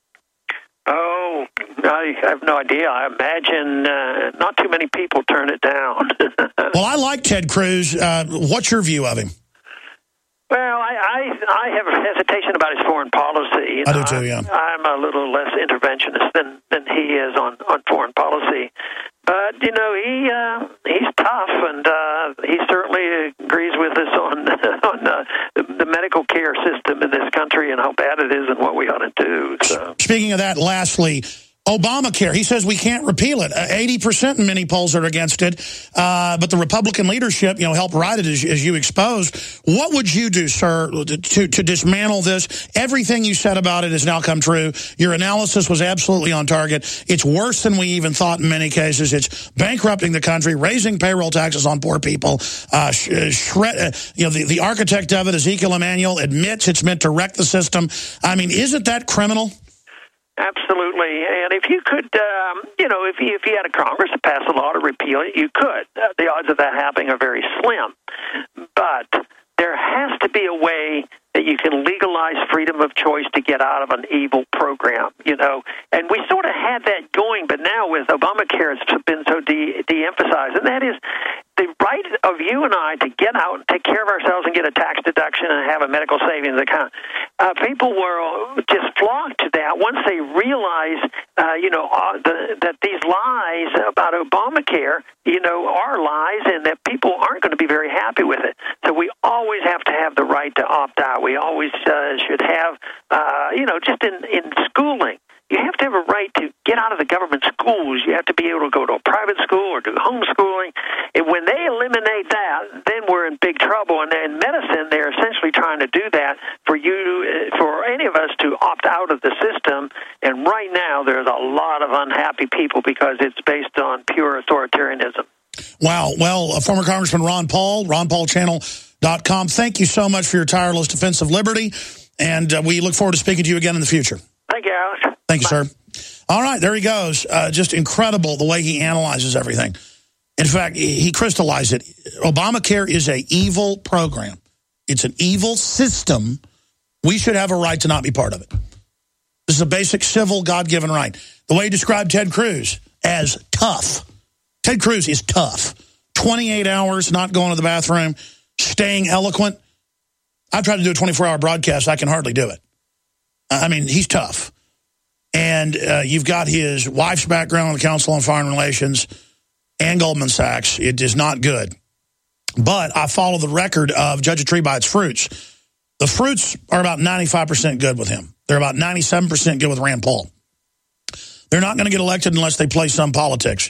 Oh, I have no idea. I imagine uh, not too many people turn it down. Well, I like Ted Cruz. Uh, what's your view of him? Well, I, I I have a hesitation about his foreign policy. You know, I do too, yeah. I'm a little less interventionist than, than he is on, on foreign policy. But, you know, he uh, he's tough, and uh, he certainly agrees with us on, on uh, the, the medical care system in this country and how bad it is and what we ought to do. So. Speaking of that, lastly, Obamacare, he says we can't repeal it. Uh, eighty percent in many polls are against it, uh, but the Republican leadership, you know, helped write it, as, as you exposed. What would you do, sir, to, to dismantle this? Everything you said about it has now come true. Your analysis was absolutely on target. It's worse than we even thought in many cases. It's bankrupting the country, raising payroll taxes on poor people. Uh, shred, uh, you know, the, the architect of it, Ezekiel Emanuel, admits it's meant to wreck the system. I mean, isn't that criminal? Absolutely, and if you could, um, you know, if you, if you had a Congress to pass a law to repeal it, you could. Uh, the odds of that happening are very slim. But there has to be a way that you can legalize freedom of choice to get out of an evil program, you know. And we sort of had that going, but now with Obamacare, it's been so de- de-emphasized. And that is, the right of you and I to get out and take care of ourselves and get a tax deduction and have a medical savings account. Uh, people were just flocked to that once they realized, uh, you know, uh, the, that these lies about Obamacare, you know, are lies and that people aren't going to be very happy with it. So we always have to have the right to opt out. We always uh, should have, uh, you know, just in, in schooling. You have to have a right to get out of the government schools. You have to be able to go to a private school or do homeschooling. And when they eliminate that, then we're in big trouble. And in medicine, they're essentially trying to do that for you, for any of us to opt out of the system. And right now, there's a lot of unhappy people because it's based on pure authoritarianism. Wow. Well, uh, former Congressman Ron Paul, ron paul channel dot com, thank you so much for your tireless defense of liberty. And uh, we look forward to speaking to you again in the future. Thank you, Alex. Thank you, Bye. sir. All right, there he goes. Uh, just incredible the way he analyzes everything. In fact, he crystallized it. Obamacare is an evil program. It's an evil system. We should have a right to not be part of it. This is a basic civil, God-given right. The way he described Ted Cruz as tough. Ted Cruz is tough. twenty-eight hours, not going to the bathroom, staying eloquent. I've tried to do a twenty-four hour broadcast. I can hardly do it. I mean, he's tough. And uh, you've got his wife's background on the Council on Foreign Relations and Goldman Sachs. It is not good. But I follow the record of Judge a Tree by its fruits. The fruits are about ninety-five percent good with him. They're about ninety-seven percent good with Rand Paul. They're not going to get elected unless they play some politics.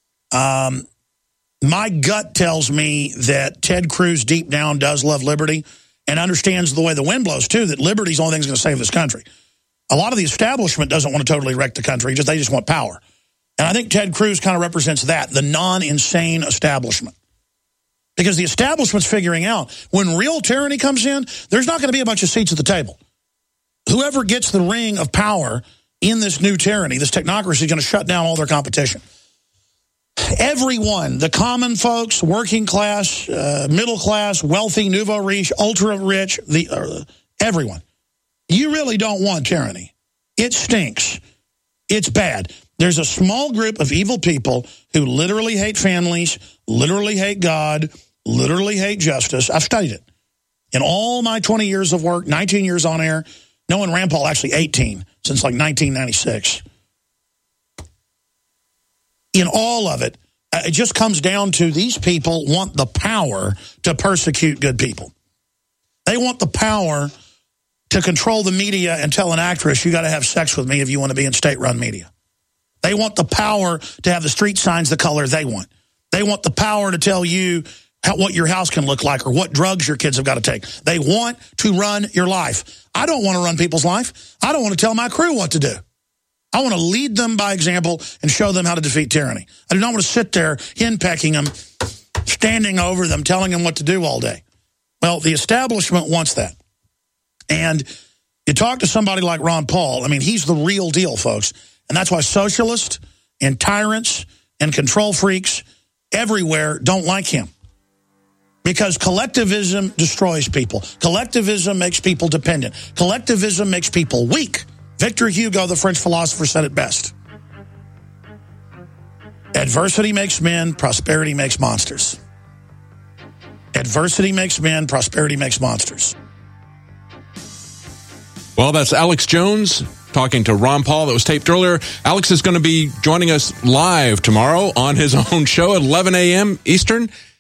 Um, my gut tells me that Ted Cruz deep down does love liberty and understands the way the wind blows, too, that liberty's the only thing that's going to save this country. A lot of the establishment doesn't want to totally wreck the country, just they just want power. And I think Ted Cruz kind of represents that, the non-insane establishment. Because the establishment's figuring out when real tyranny comes in, there's not going to be a bunch of seats at the table. Whoever gets the ring of power in this new tyranny, this technocracy, is going to shut down all their competition. Everyone, the common folks, working class, uh, middle class, wealthy, nouveau riche, ultra rich, the uh, everyone. You really don't want tyranny. It stinks. It's bad. There's a small group of evil people who literally hate families, literally hate God, literally hate justice. I've studied it. In all my twenty years of work, nineteen years on air, knowing Rand Paul actually eighteen, since like nineteen ninety-six. In all of it, it just comes down to these people want the power to persecute good people. They want the power to control the media and tell an actress, you got to have sex with me if you want to be in state-run media. They want the power to have the street signs the color they want. They want the power to tell you how, what your house can look like or what drugs your kids have got to take. They want to run your life. I don't want to run people's life. I don't want to tell my crew what to do. I want to lead them by example and show them how to defeat tyranny. I do not want to sit there henpecking them, standing over them, telling them what to do all day. Well, the establishment wants that. And you talk to somebody like Ron Paul, I mean, he's the real deal, folks. And that's why socialists and tyrants and control freaks everywhere don't like him. Because collectivism destroys people. Collectivism makes people dependent. Collectivism makes people weak. Victor Hugo, the French philosopher, said it best. Adversity makes men, prosperity makes monsters. Adversity makes men, prosperity makes monsters. Well, that's Alex Jones talking to Ron Paul. That was taped earlier. Alex is going to be joining us live tomorrow on his own show at eleven a.m. Eastern.